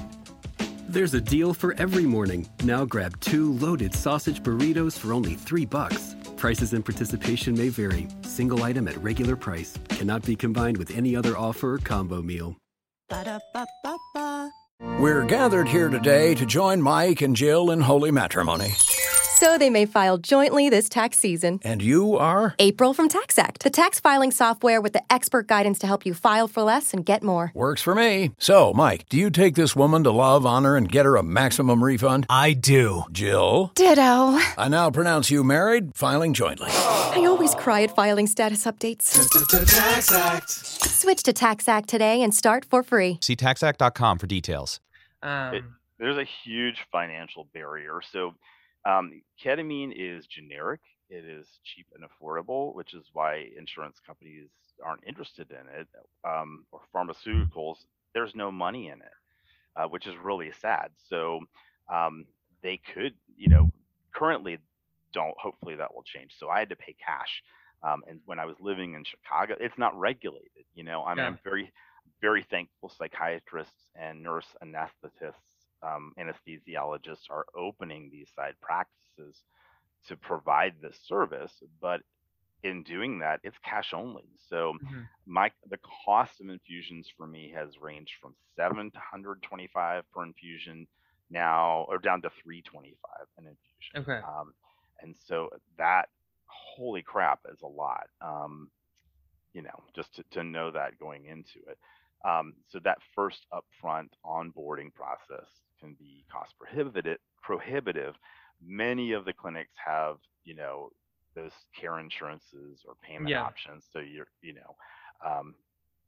There's a deal for every morning. Now grab two loaded sausage burritos for only three bucks. Prices and participation may vary. Single item at regular price. Cannot be combined with any other offer or combo meal. Ba-da-ba-ba-ba. We're gathered here today to join Mike and Jill in holy matrimony. So they may file jointly this tax season. And you are? April from TaxAct, the tax filing software with the expert guidance to help you file for less and get more. Works for me. So, Mike, do you take this woman to love, honor, and get her a maximum refund? I do. Jill? Ditto. I now pronounce you married, filing jointly. I always cry at filing status updates. TaxAct. Switch to TaxAct today and start for free. See tax act dot com for details. Um, It, there's a huge financial barrier. So, um, ketamine is generic. It is cheap and affordable, which is why insurance companies aren't interested in it, um, or pharmaceuticals. There's no money in it, uh, which is really sad. So, um, they could, you know, currently don't. Hopefully, that will change. So I had to pay cash. Um, and when I was living in Chicago, it's not regulated. You know, I mean, Yeah. I'm very, very thankful psychiatrists and nurse anesthetists, um, anesthesiologists are opening these side practices to provide this service. But in doing that, it's cash only. So mhm. my the cost of infusions for me has ranged from seven to one hundred twenty-five per infusion now, or down to three twenty-five an infusion. Okay. Um, and so that, holy crap, is a lot. Um, you know, just to, to know that going into it. Um, so that first upfront onboarding process can be cost prohibitive. Prohibitive. Many of the clinics have, you know, those care insurances or payment Yeah. options. So you're, you know, um,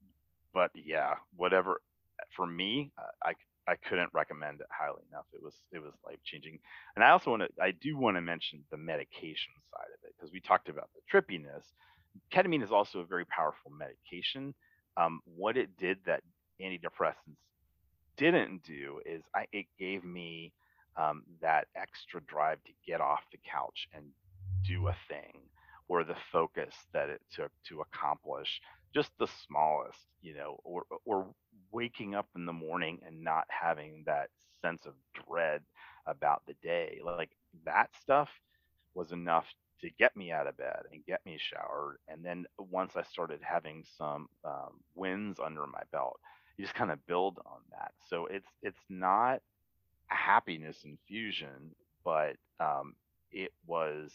but yeah, whatever. For me, uh, I I couldn't recommend it highly enough. It was it was life changing. And I also want to I do want to mention the medication side of it, because we talked about the trippiness. Ketamine is also a very powerful medication. Um, what it did that antidepressants didn't do is I, it gave me um, that extra drive to get off the couch and do a thing, or the focus that it took to accomplish just the smallest, you know, or or waking up in the morning and not having that sense of dread about the day. Like that stuff was enough to get me out of bed and get me showered. And then once I started having some um, wins under my belt, you just kind of build on that. So it's it's not a happiness infusion, but um, it was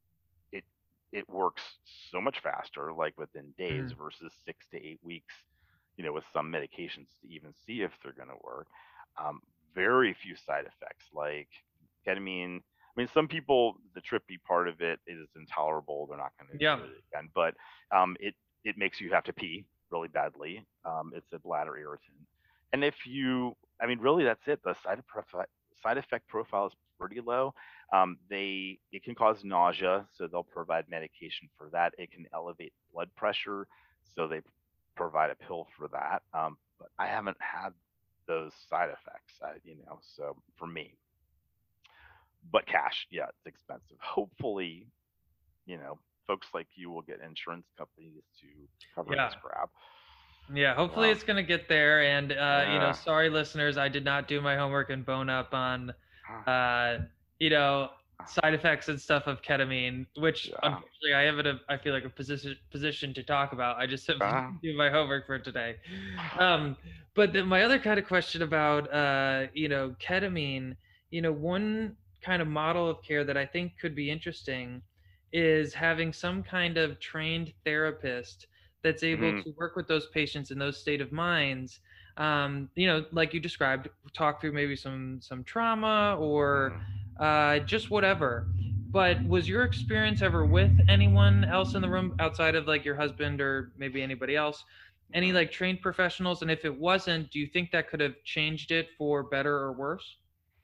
it it works so much faster, like within days Mhm. versus six to eight weeks, you know, with some medications to even see if they're going to work. Um, very few side effects like ketamine. I mean, some people, the trippy part of it is intolerable. They're not going to Yeah. do it again, but um, it it makes you have to pee really badly. Um, it's a bladder irritant, and if you, I mean, really, that's it. The side effect side effect profile is pretty low. Um, they it can cause nausea, so they'll provide medication for that. It can elevate blood pressure, so they provide a pill for that. Um, but I haven't had those side effects, I, you know. So for me, but cash, yeah, it's expensive. Hopefully, you know, folks like you will get insurance companies to cover Yeah. this crap. Yeah, hopefully Wow. it's gonna get there. And uh, you know, Yeah. sorry listeners, I did not do my homework and bone up on uh, you know, side effects and stuff of ketamine, which Yeah. unfortunately I haven't, a, I feel like a position position to talk about. I just have Uh, to do my homework for today. Um, but then my other kind of question about, uh, you know, ketamine, you know, one kind of model of care that I think could be interesting is having some kind of trained therapist that's able mhm, to work with those patients in those state of minds, um, you know, like you described, talk through maybe some some trauma or mhm. uh, just whatever. But was your experience ever with anyone else in the room outside of like your husband or maybe anybody else? Any like trained professionals? And if it wasn't, do you think that could have changed it for better or worse?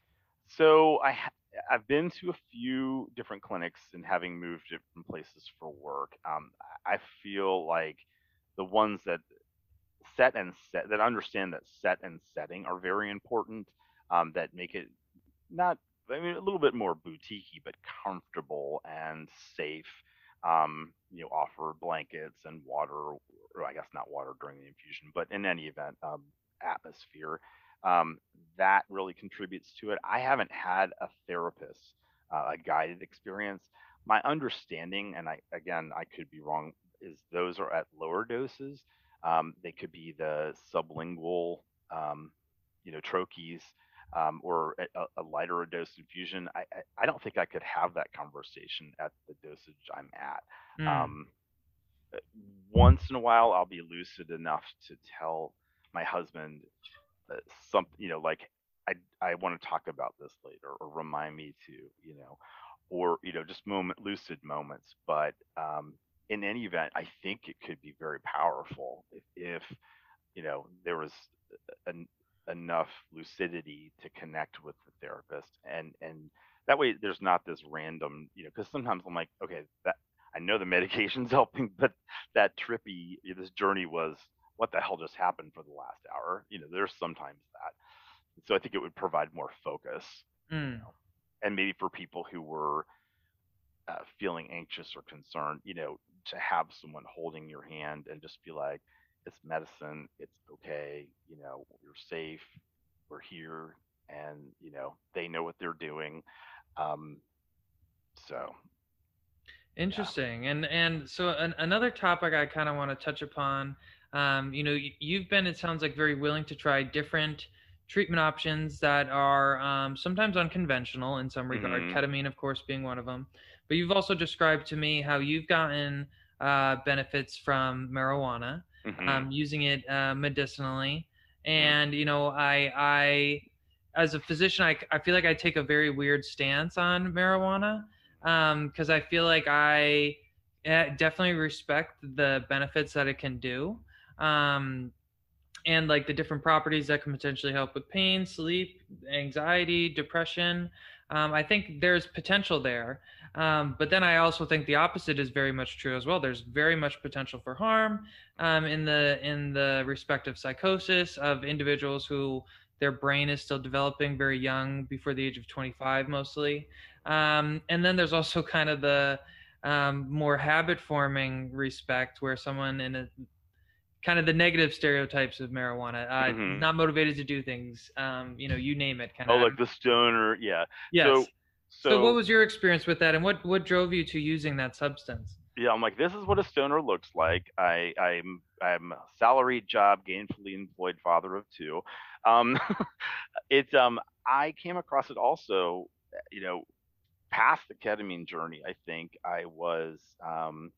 So I ha- I've been to a few different clinics and having moved different places for work. Um, I feel like the ones that set and set that understand that set and setting are very important. Um, that make it not, I mean, a little bit more boutiquey, but comfortable and safe. Um, you know, offer blankets and water, or I guess not water during the infusion, but in any event, um, atmosphere. Um, that really contributes to it. I haven't had a therapist, uh, a guided experience. My understanding, and I again, I could be wrong, is those are at lower doses. Um, they could be the sublingual, um, you know, troches, um, or a, a lighter dose infusion. I, I, I don't think I could have that conversation at the dosage I'm at. Mm. Um, Once in a while, I'll be lucid enough to tell my husband uh, something, you know, like I I want to talk about this later, or remind me to, you know, or you know, just moment lucid moments. But um, in any event, I think it could be very powerful if, if you know, there was an, enough lucidity to connect with the therapist, and and that way there's not this random, you know, because sometimes I'm like, okay, that I know the medication's helping, but that trippy, this journey was, what the hell just happened for the last hour? You know, there's sometimes that. So I think it would provide more focus, you Mm. know, and maybe for people who were uh, feeling anxious or concerned, you know, to have someone holding your hand and just be like, it's medicine, it's okay, you know, you're safe, we're here, and you know, they know what they're doing. Um, so yeah. Interesting. And and so an, another topic I kind of want to touch upon, um, you know, y- you've been, it sounds like, very willing to try different treatment options that are um, sometimes unconventional in some regard, Hmm. ketamine, of course, being one of them. But you've also described to me how you've gotten uh, benefits from marijuana, Hmm. um, using it uh, medicinally. Hmm. And, you know, I, I, as a physician, I, I feel like I take a very weird stance on marijuana, um because I feel like I eh, definitely respect the benefits that it can do, um and like the different properties that can potentially help with pain, sleep, anxiety, depression. um, I think there's potential there, um, but then I also think the opposite is very much true as well. There's very much potential for harm, um, in the in the respect of psychosis of individuals who their brain is still developing very young, before the age of twenty-five mostly. Um, and then there's also kind of the um, more habit forming respect, where someone in a kind of the negative stereotypes of marijuana, uh, Hmm. not motivated to do things, um, you know, you name it, kind Oh, of. like the stoner, yeah. Yes. So So what so was your experience with that, and what what drove you to using that substance? yeah, I'm like, this is what a stoner looks like. I, I'm I'm a salaried job, gainfully employed father of two. Um, it's um I came across it also, you know, past the ketamine journey. I think I was, um,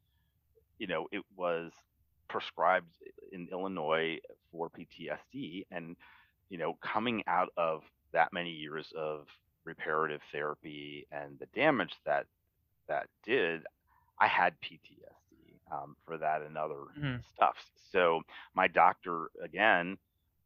you know, it was prescribed in Illinois for P T S D, and you know, coming out of that many years of reparative therapy and the damage that that did, I had P T S D, um, for that and other Mhm. stuff. So my doctor again,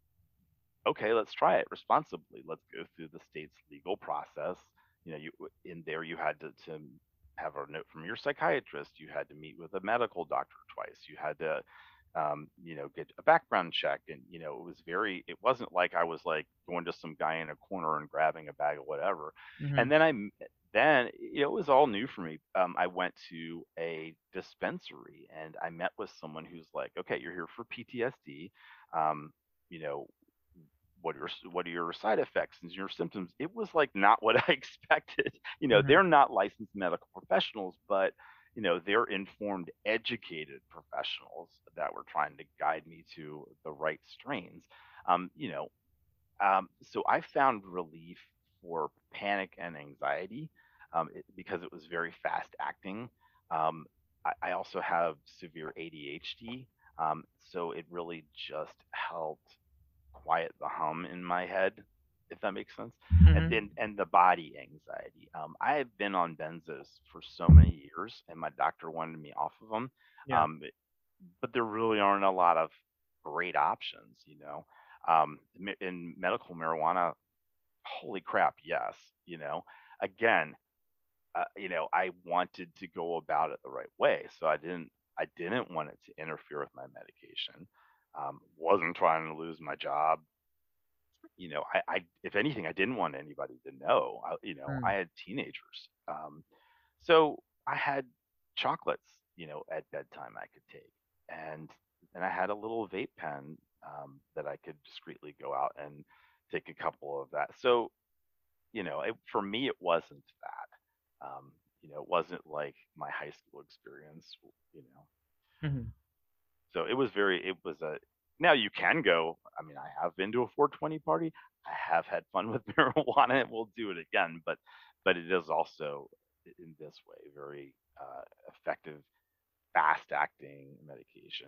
okay, let's try it responsibly. Let's go through the state's legal process. You know, you in there you had to, to have a note from your psychiatrist. You had to meet with a medical doctor twice. You had to, um, you know, get a background check, and you know, it was very. It wasn't like I was like going to some guy in a corner and grabbing a bag of whatever. And Mhm. then I, then you know, it was all new for me. Um, I went to a dispensary and I met with someone who's like, okay, you're here for P T S D. Um, you know, what are what are your side effects and your symptoms? It was like not what I expected. You know, Mhm. they're not licensed medical professionals, but you know, they're informed, educated professionals that were trying to guide me to the right strains. Um, you know, um, so I found relief for panic and anxiety um, it, because it was very fast acting. Um, I, I also have severe A D H D, um, so it really just helped quiet the hum in my head, if that makes sense. And Mhm. then and the body anxiety. Um, I have been on benzos for so many years, and my doctor wanted me off of them. Yeah. Um, but there really aren't a lot of great options, you know. Um, me- in medical marijuana, holy crap, yes, you know. Again, uh, you know, I wanted to go about it the right way, so I didn't I didn't want it to interfere with my medication. Um, wasn't trying to lose my job. You know, I, I if anything, I didn't want anybody to know. I, you know, I Mm. had teenagers, um, so I had chocolates, you know, at bedtime I could take, and and I had a little vape pen um, that I could discreetly go out and take a couple of that. So, you know, it, for me, it wasn't that. Um, you know, it wasn't like my high school experience. You know, Mhm. so it was very, it was a, now you can go, I mean, I have been to a four twenty party. I have had fun with marijuana and we'll do it again, but, but it is also in this way, very uh, effective, fast acting medication.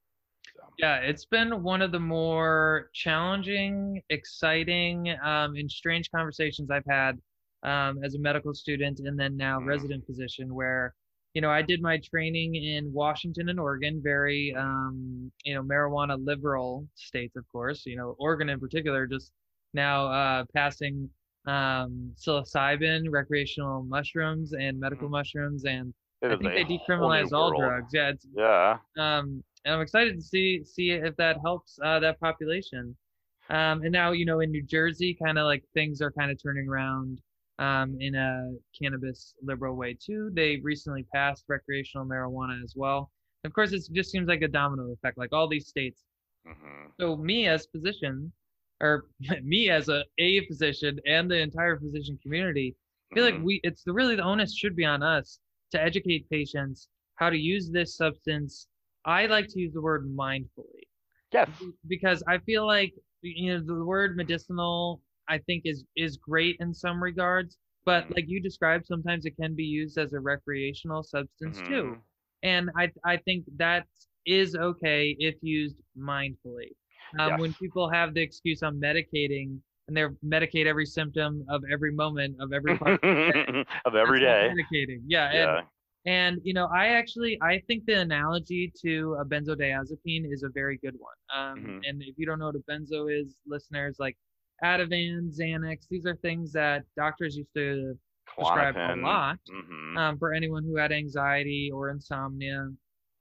So, Yeah, it's been one of the more challenging, exciting, um, and strange conversations I've had um, as a medical student and then now mm, resident physician, where, you know, I did my training in Washington and Oregon, very, mm, um, you know, marijuana liberal states, of course. You know, Oregon in particular, just now uh, passing um, psilocybin, recreational mushrooms, and medical mm. mushrooms, and It I is think a they whole new decriminalized all world. drugs. Yeah, it's Yeah. um, and I'm excited to see see if that helps uh, that population. Um, and now, you know, in New Jersey, kind of like things are kind of turning around um, in a cannabis liberal way too. They recently passed recreational marijuana as well. Of course, it just seems like a domino effect, like all these states. Hmm. So me as physician, or me as a a physician and the entire physician community, I feel like Hmm. we it's the really the onus should be on us to educate patients how to use this substance. I like to use the word mindfully Yes. because I feel like you know the word medicinal I think is is great in some regards, but Hmm. like you described, sometimes it can be used as a recreational substance too. Hmm. And I I think that is okay if used mindfully. Um, Yes. when people have the excuse I'm medicating and they're medicate every symptom of every moment of every part of the day, Of every that's not day. medicating. Yeah, and Yeah. and you know, I actually I think the analogy to a benzodiazepine is a very good one. Um, Hmm. and if you don't know what a benzo is, listeners, like Ativan, Xanax, these are things that doctors used to prescribe a Klonopin. lot Hmm. um, for anyone who had anxiety or insomnia.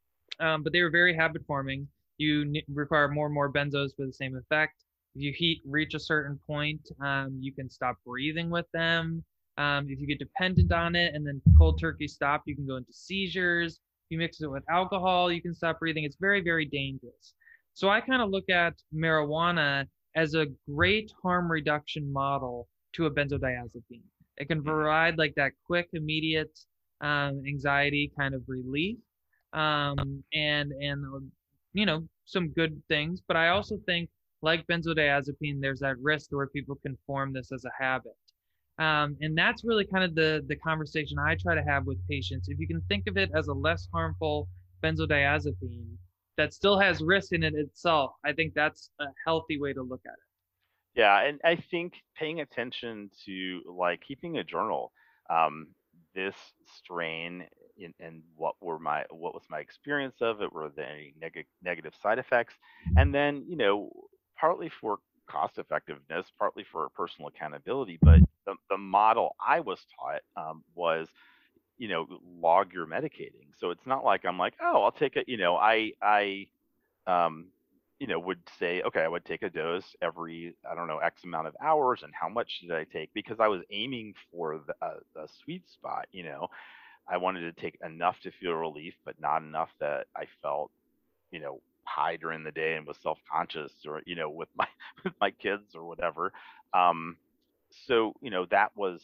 Um, but they were very habit forming. You ne- require more and more benzos for the same effect. If you heat reach a certain point, um, you can stop breathing with them. Um, if you get dependent on it and then cold turkey stop, you can go into seizures. If you mix it with alcohol, you can stop breathing. It's very, very dangerous. So I kind of look at marijuana as a great harm reduction model to a benzodiazepine. It can provide like that quick, immediate um, anxiety kind of relief um, and and uh, you know some good things. But I also think, like benzodiazepine, there's that risk where people can form this as a habit, um, and that's really kind of the the conversation I try to have with patients. If you can think of it as a less harmful benzodiazepine that still has risk in it itself, I think that's a healthy way to look at it. Yeah, and I think paying attention to like keeping a journal, um, this strain in, and what were my what was my experience of it? Were there any neg- negative side effects? And then you know, partly for cost effectiveness, partly for personal accountability. But the the model I was taught um, was you know log your medicating. So it's not like I'm like oh I'll take a you know I I um, you know, would say, okay, I would take a dose every, I don't know, X amount of hours, and how much did I take? Because I was aiming for the, uh, the sweet spot. You know, I wanted to take enough to feel relief, but not enough that I felt, you know, high during the day and was self-conscious, or you know, with my with my kids or whatever. Um, so you know, that was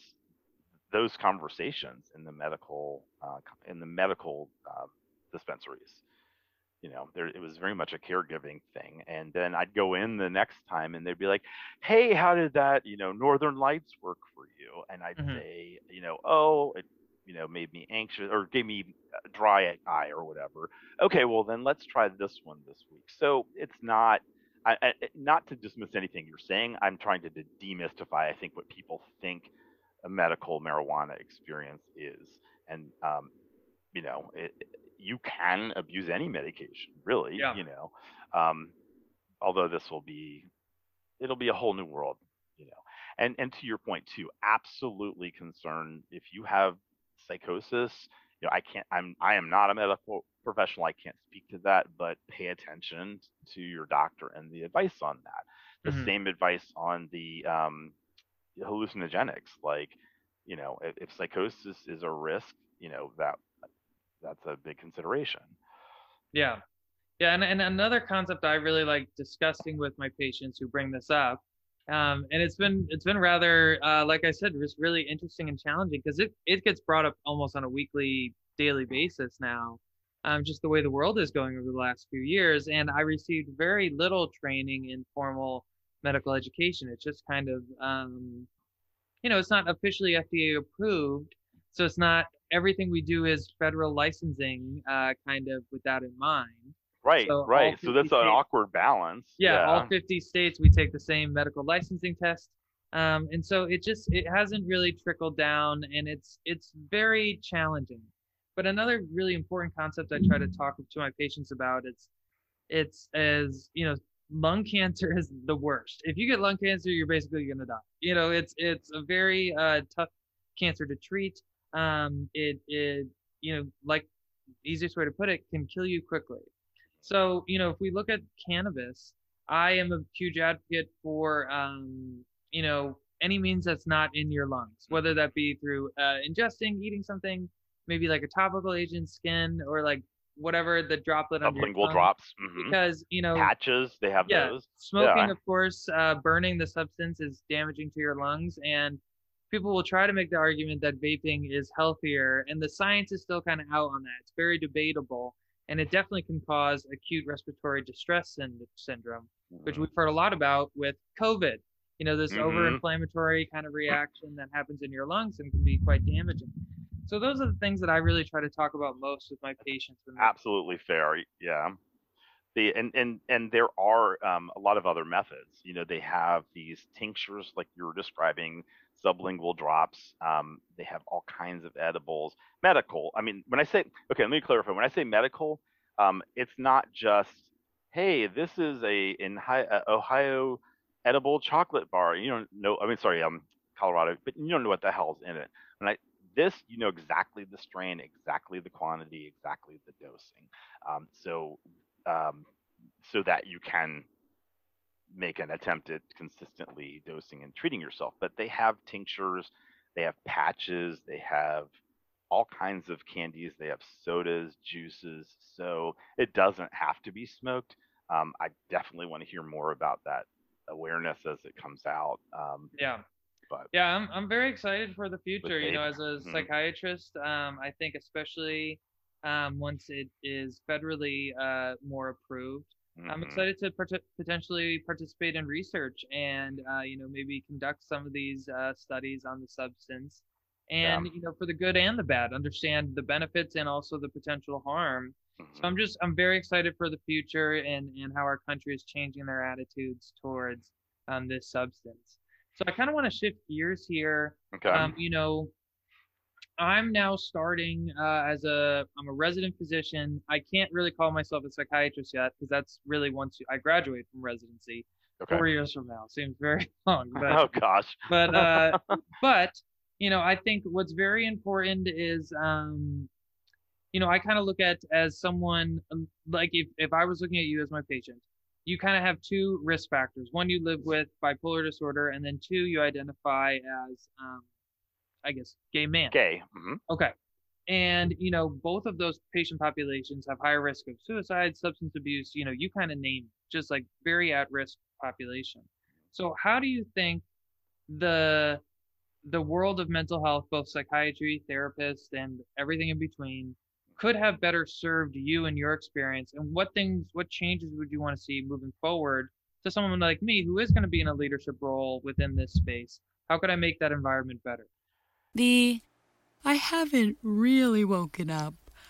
those conversations in the medical uh, in the medical uh, dispensaries. You know, there it was very much a caregiving thing. And then I'd go in the next time, and they'd be like, "Hey, how did that, you know, Northern Lights work for you?" And I'd Mhm. say, you know, "Oh, it, you know, made me anxious or gave me a dry eye or whatever." Okay, well then let's try this one this week. So it's not, I, I, not to dismiss anything you're saying. I'm trying to de- demystify, I think, what people think a medical marijuana experience is, and um, you know, it, you can abuse any medication, really. Yeah. You know, um, although this will be, it'll be a whole new world. You know, and and to your point too, absolutely concerned if you have psychosis. You know, I can't. I'm. I am not a medical professional. I can't speak to that, but pay attention to your doctor and the advice on that. The Mhm. same advice on the um, hallucinogenics. Like, you know, if, if psychosis is a risk, you know, that that's a big consideration. Yeah. Yeah, and, and another concept I really like discussing with my patients who bring this up, um, and it's been it's been rather, uh, like I said, just really interesting and challenging because it, it gets brought up almost on a weekly, daily basis now, um, just the way the world is going over the last few years. And I received very little training in formal medical education. It's just kind of, um, you know, it's not officially F D A approved, so it's not everything we do is federal licensing, uh, kind of with that in mind. Right, So all right. So fifty that's an states- awkward balance. yeah, all fifty states we take the same medical licensing test, um, and so it just it hasn't really trickled down, and it's it's very challenging. But another really important concept I try to talk to my patients about it's it's as you know, lung cancer is the worst. If you get lung cancer, you're basically gonna die. You know, it's it's a very uh, tough cancer to treat. Um, it it you know, like easiest way to put it, can kill you quickly. So, you know, if we look at cannabis, I am a huge advocate for, um, you know, any means that's not in your lungs, whether that be through uh, ingesting, eating something, maybe like a topical agent, skin, or like whatever the droplet on your Sublingual tongue. drops. Mhm. Because, you know, Patches, they have yeah, those. smoking, Yeah. of course, uh, burning the substance is damaging to your lungs, and people will try to make the argument that vaping is healthier, and the science is still kind of out on that. It's very debatable, and it definitely can cause acute respiratory distress syn- syndrome, which we've heard a lot about with COVID. You know, this Mhm. over-inflammatory kind of reaction that happens in your lungs and can be quite damaging. So those are the things that I really try to talk about most with my patients. When they're- Absolutely fair. Yeah. The and and and there are um, a lot of other methods. You know, they have these tinctures like you were describing, sublingual drops. Um, they have all kinds of edibles. Medical. I mean, when I say okay, let me clarify. When I say medical, um, it's not just hey, this is a in Hi- uh, Ohio edible chocolate bar. You don't know. I mean, sorry, um, Colorado, but you don't know what the hell's in it. When I this, you know exactly the strain, exactly the quantity, exactly the dosing. Um, so um, so that you can make an attempt at consistently dosing and treating yourself. But they have tinctures, they have patches, they have all kinds of candies, they have sodas, juices. So it doesn't have to be smoked. Um, I definitely want to hear more about that awareness as it comes out. Um, Yeah. but Yeah, I'm I'm very excited for the future. You know, vape. as a Mhm. psychiatrist, um, I think especially um, once it is federally uh, more approved, I'm Mhm. excited to part- potentially participate in research and uh, you know, maybe conduct some of these uh, studies on the substance, Yeah. and you know, for the good and the bad, understand the benefits and also the potential harm. So Mhm. I'm just I'm very excited for the future and and how our country is changing their attitudes towards um, this substance. So I kind of want to shift gears here. Okay. Um, you know, I'm now starting uh, as a I'm a resident physician. I can't really call myself a psychiatrist yet because that's really once you, I graduate from residency Okay. four years from now. Seems very long, but Oh gosh. but uh, but you know, I think what's very important is um, you know, I kind of look at as someone um, like if if I was looking at you as my patient, you kind of have two risk factors. One, you live with bipolar disorder, and then two, you identify as um, I guess, gay man. Gay. Mhm. Okay. And, you know, both of those patient populations have higher risk of suicide, substance abuse, you know, you kind of name it, just like very at-risk population. So how do you think the the world of mental health, both psychiatry, therapists, and everything in between, could have better served you and your experience? And what things, what changes would you want to see moving forward to someone like me who is going to be in a leadership role within this space? How could I make that environment better? The I haven't really woken up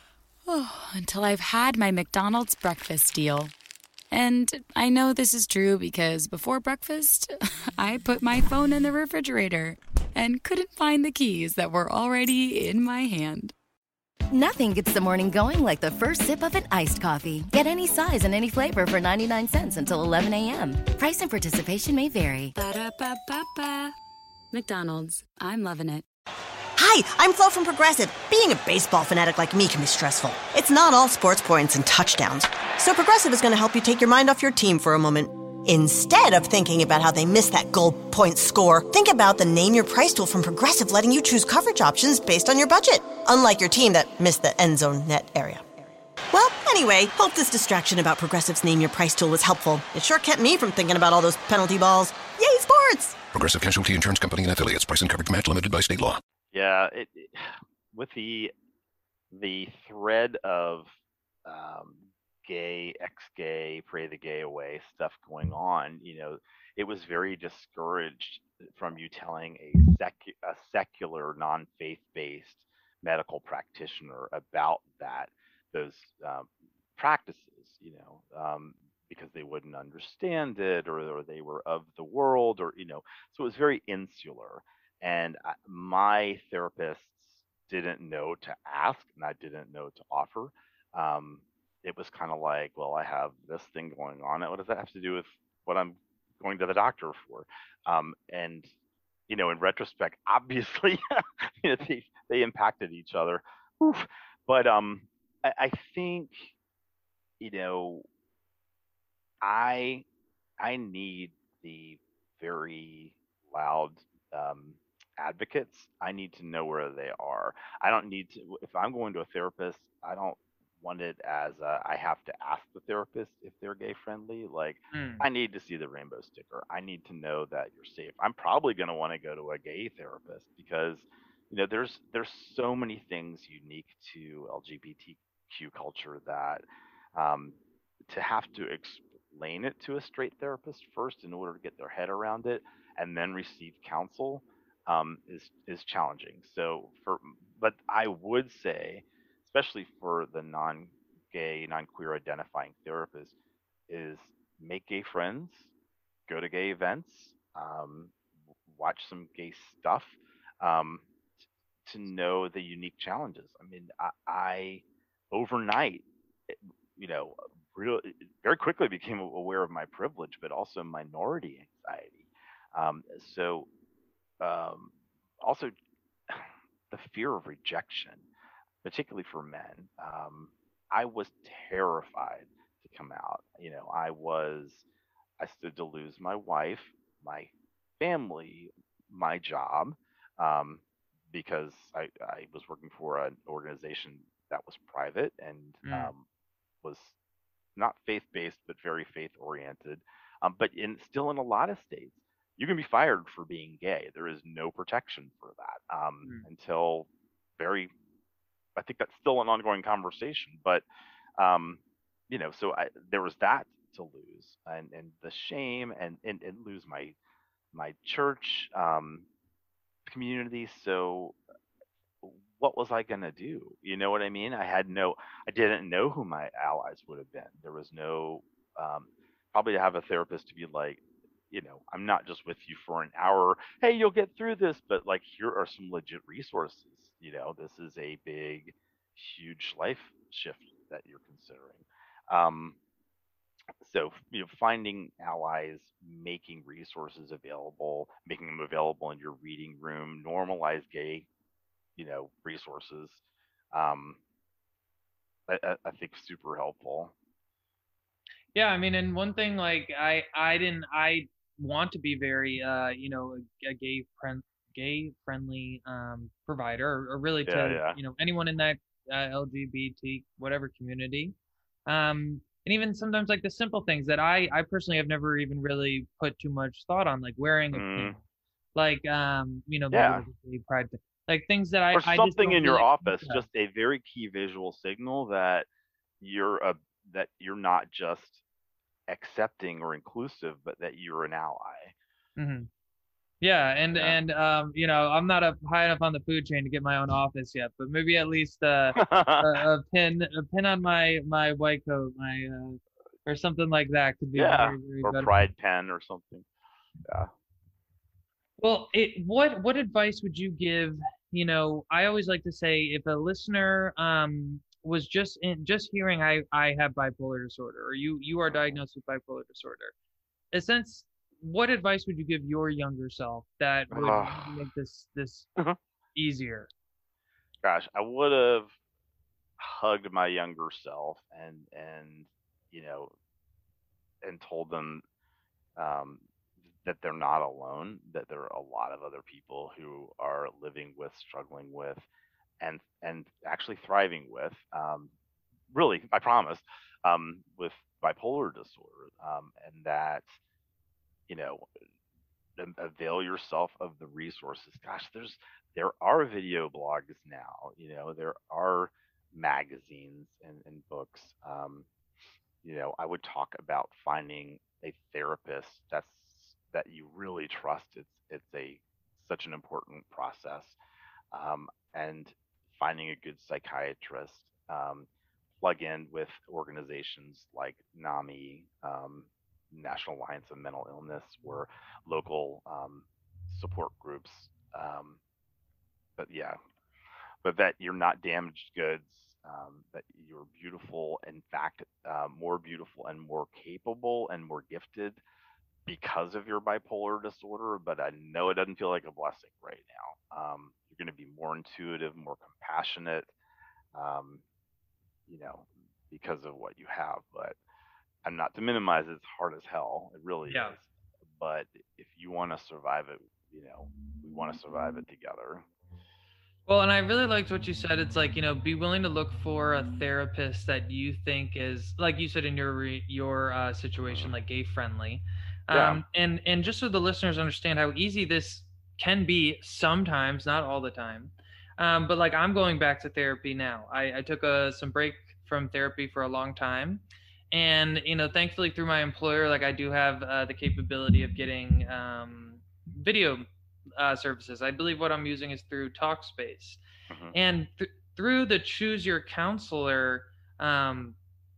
oh, until I've had my McDonald's breakfast deal. And I know this is true because before breakfast, I put my phone in the refrigerator and couldn't find the keys that were already in my hand. Nothing gets the morning going like the first sip of an iced coffee. Get any size and any flavor for ninety-nine cents until eleven a.m. Price and participation may vary. Ba-da-ba-ba-ba. McDonald's. I'm loving it. Hi, I'm Flo from Progressive. Being a baseball fanatic like me can be stressful. It's not all sports points and touchdowns. So Progressive is going to help you take your mind off your team for a moment. Instead of thinking about how they missed that goal point score, think about the Name Your Price tool from Progressive, letting you choose coverage options based on your budget, unlike your team that missed the end zone net area. Well, anyway, hope this distraction about Progressive's Name Your Price tool was helpful. It sure kept me from thinking about all those penalty balls. Yay, sports! Progressive Casualty Insurance Company and affiliates. Price and coverage match limited by state law. Yeah, it, it, with the the thread of um, gay, ex-gay, pray the gay away stuff going on, you know, it was very discouraged from you telling a, secu- a secular, non-faith-based medical practitioner about that, those um, practices, you know, um, because they wouldn't understand it, or, or they were of the world, or, you know, so it was very insular. And I, my therapists didn't know to ask, and I didn't know to offer. Um, it was kind of like, well, I have this thing going on. What does that have to do with what I'm going to the doctor for? Um, and, you know, in retrospect, obviously, you know, they, they impacted each other. Oof. But um, I, I think, you know, I I need the very loud um, advocates. I need to know where they are. I don't need to, if I'm going to a therapist, I don't want it as a, I have to ask the therapist if they're gay friendly. Like, Mm. I need to see the rainbow sticker. I need to know that you're safe. I'm probably going to want to go to a gay therapist because, you know, there's there's so many things unique to L G B T Q culture that um, to have to explain it to a straight therapist first in order to get their head around it and then receive counsel um, is is challenging. So for, but I would say, especially for the non-gay, non-queer identifying therapists, is make gay friends, go to gay events, um, watch some gay stuff, um, t- to know the unique challenges. I mean, I, I overnight, you know, real very quickly became aware of my privilege, but also minority anxiety. Um, so um, also the fear of rejection, particularly for men. Um, I was terrified to come out. You know, I was, I stood to lose my wife, my family, my job, um, because I, I was working for an organization that was private and Mm. um, was not faith-based, but very faith-oriented. Um, but in still in a lot of states, you can be fired for being gay. There is no protection for that um, Mm. until very. I think that's still an ongoing conversation. But um, you know, so I, there was that to lose, and, and the shame, and, and and lose my my church um, community. So what was I gonna do? You know what I mean? I had no, I didn't know who my allies would have been. There was no, um, probably to have a therapist to be like, you know, I'm not just with you for an hour. Hey, you'll get through this, but like, here are some legit resources. You know, this is a big, huge life shift that you're considering. Um, so, you know, finding allies, making resources available, making them available in your reading room, normalize gay, you know, resources. Um, I, I I think super helpful. Yeah, I mean, and one thing, like I, I didn't, I want to be very, uh, you know, a, a gay friend, gay friendly um, provider, or, or really to Yeah, yeah. you know anyone in that uh, L G B T whatever community. Um, and even sometimes like the simple things that I I personally have never even really put too much thought on, like wearing a Mm. pin, like um you know maybe Yeah. like a gay pride thing, like things that I Or I just something don't in your really office, think of. just a very key visual signal that you're a that you're not just accepting or inclusive, but that you're an ally. hmm Yeah, and Yeah. and um, you know, I'm not up high enough on the food chain to get my own office yet, but maybe at least uh, a, a pin, a pin on my my white coat, my uh, or something like that could be Yeah. very very Or beneficial. pride pen or something. Yeah. Well, it what what advice would you give? You know, I always like to say if a listener um was just in just hearing I I have bipolar disorder, or you you are diagnosed with bipolar disorder, in a sense, what advice would you give your younger self that would Ugh. make this this easier? Gosh, I would have hugged my younger self and and you know and told them um, that they're not alone, that there are a lot of other people who are living with, struggling with, and and actually thriving with, um, really, I promise, um, with bipolar disorder, um, and that you know a- avail yourself of the resources. Gosh, there's there are video blogs now. You know, there are magazines and, and books. Um, you know, I would talk about finding a therapist that's that you really trust. It's it's a such an important process, um, and finding a good psychiatrist. Um, plug in with organizations like NAMI, um, National Alliance of Mental Illness, or local um, support groups. Um, but yeah, but that you're not damaged goods, um, that you're beautiful, in fact, uh, more beautiful and more capable and more gifted because of your bipolar disorder. But I know it doesn't feel like a blessing right now. Um, you're going to be more intuitive, more compassionate, um, you know, because of what you have. But I'm not to minimize it, it's hard as hell. It really Yeah. is. But if you want to survive it, you know, we want to survive it together. Well, and I really liked what you said. It's like, you know, be willing to look for a therapist that you think is, like you said in your re- your uh, situation, like gay friendly. Um, Yeah. and and just so the listeners understand how easy this can be sometimes, not all the time. Um, but like I'm going back to therapy now. I, I took a some break from therapy for a long time, and you know, thankfully through my employer, like I do have uh, the capability of getting um, video uh, services. I believe what I'm using is through Talkspace, Mhm. and th- through the Choose Your Counselor um,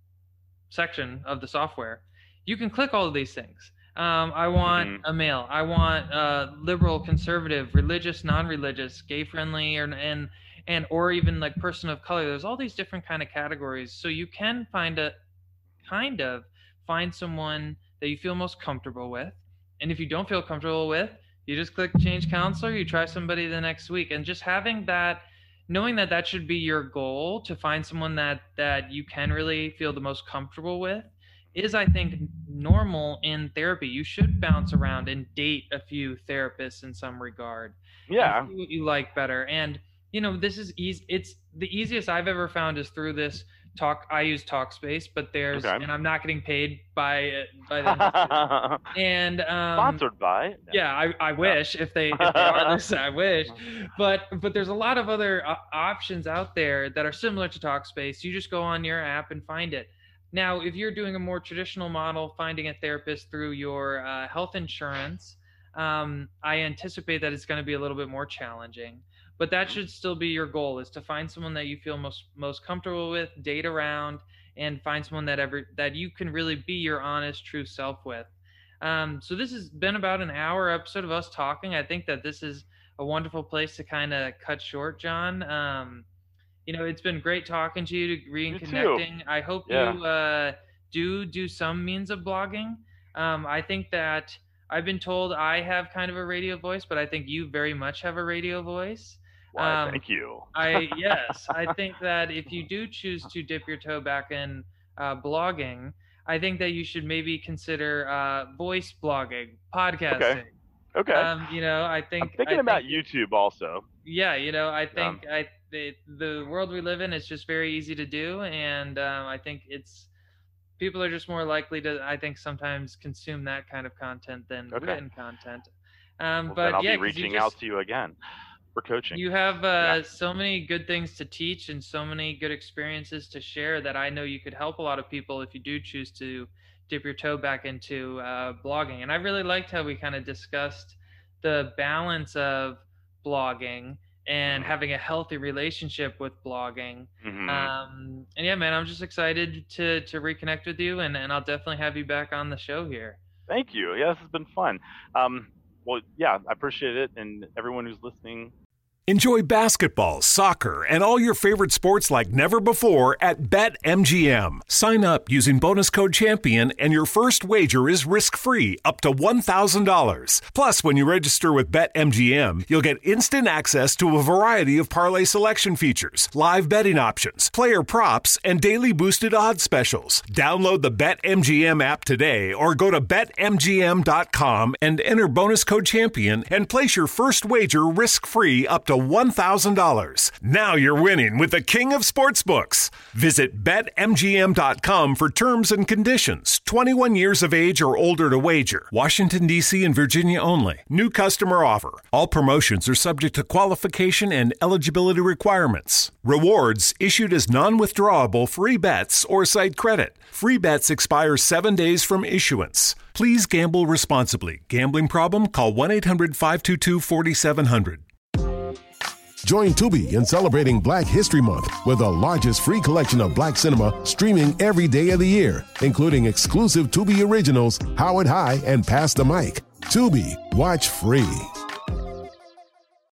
section of the software, you can click all of these things. Um, I want Mhm. a male. I want uh, liberal, conservative, religious, non-religious, gay-friendly, or and and or even like person of color. There's all these different kind of categories, so you can find a kind of find someone that you feel most comfortable with. And if you don't feel comfortable with, you just click change counselor, you try somebody the next week. And just having that, knowing that that should be your goal, to find someone that that you can really feel the most comfortable with, is I think normal in therapy. You should bounce around and date a few therapists in some regard. Yeah. And see what you like better. And you know, this is easy. It's the easiest I've ever found is through this talk. I use Talkspace, but there's Okay. and I'm not getting paid by by them. And um, Sponsored by. No. yeah, I, I wish if they if they are listening, I wish. But but there's a lot of other uh, options out there that are similar to Talkspace. You just go on your app and find it. Now, if you're doing a more traditional model, finding a therapist through your uh, health insurance, um, I anticipate that it's going to be a little bit more challenging. But that should still be your goal: is to find someone that you feel most most comfortable with, date around, and find someone that ever that you can really be your honest, true self with. Um, so this has been about an hour episode of us talking. I think that this is a wonderful place to kind of cut short, John. Um, you know, it's been great talking to you, to reconnecting. I hope Yeah. you uh, do do some means of blogging. Um, I think that I've been told I have kind of a radio voice, but I think you very much have a radio voice. Why, Um, thank you. I yes, I think that if you do choose to dip your toe back in uh, blogging, I think that you should maybe consider uh, voice blogging, podcasting. Okay. Um, you know, I think I'm thinking I about think, YouTube also. Yeah, you know, I think Um, I the, the world we live in is just very easy to do, and um, I think it's people are just more likely to, I think, sometimes consume that kind of content than Okay. written content. Um, well, but then I'll yeah, be 'cause you reaching just- out to you again for coaching. You have uh, Yeah. so many good things to teach and so many good experiences to share that I know you could help a lot of people if you do choose to dip your toe back into uh, blogging. And I really liked how we kind of discussed the balance of blogging and Mhm. having a healthy relationship with blogging. Mhm. Um, and yeah, man, I'm just excited to to reconnect with you, and, and I'll definitely have you back on the show here. Thank you. Yeah, this has been fun. Um, well, yeah, I appreciate it, and everyone who's listening. Enjoy basketball, soccer, and all your favorite sports like never before at BetMGM. Sign up using bonus code CHAMPION and your first wager is risk-free up to one thousand dollars. Plus, when you register with BetMGM, you'll get instant access to a variety of parlay selection features, live betting options, player props, and daily boosted odds specials. Download the BetMGM app today or go to Bet M G M dot com and enter bonus code CHAMPION and place your first wager risk-free up to one thousand dollars. Now you're winning with the king of sportsbooks. Visit Bet M G M dot com for terms and conditions. twenty-one years of age or older to wager. Washington, D C and Virginia only. New customer offer. All promotions are subject to qualification and eligibility requirements. Rewards issued as non-withdrawable free bets or site credit. Free bets expire seven days from issuance. Please gamble responsibly. Gambling problem? Call one eight hundred five two two four seven zero zero. Join Tubi in celebrating Black History Month with the largest free collection of Black cinema streaming every day of the year, including exclusive Tubi originals, Howard High and Pass the Mic. Tubi, watch free.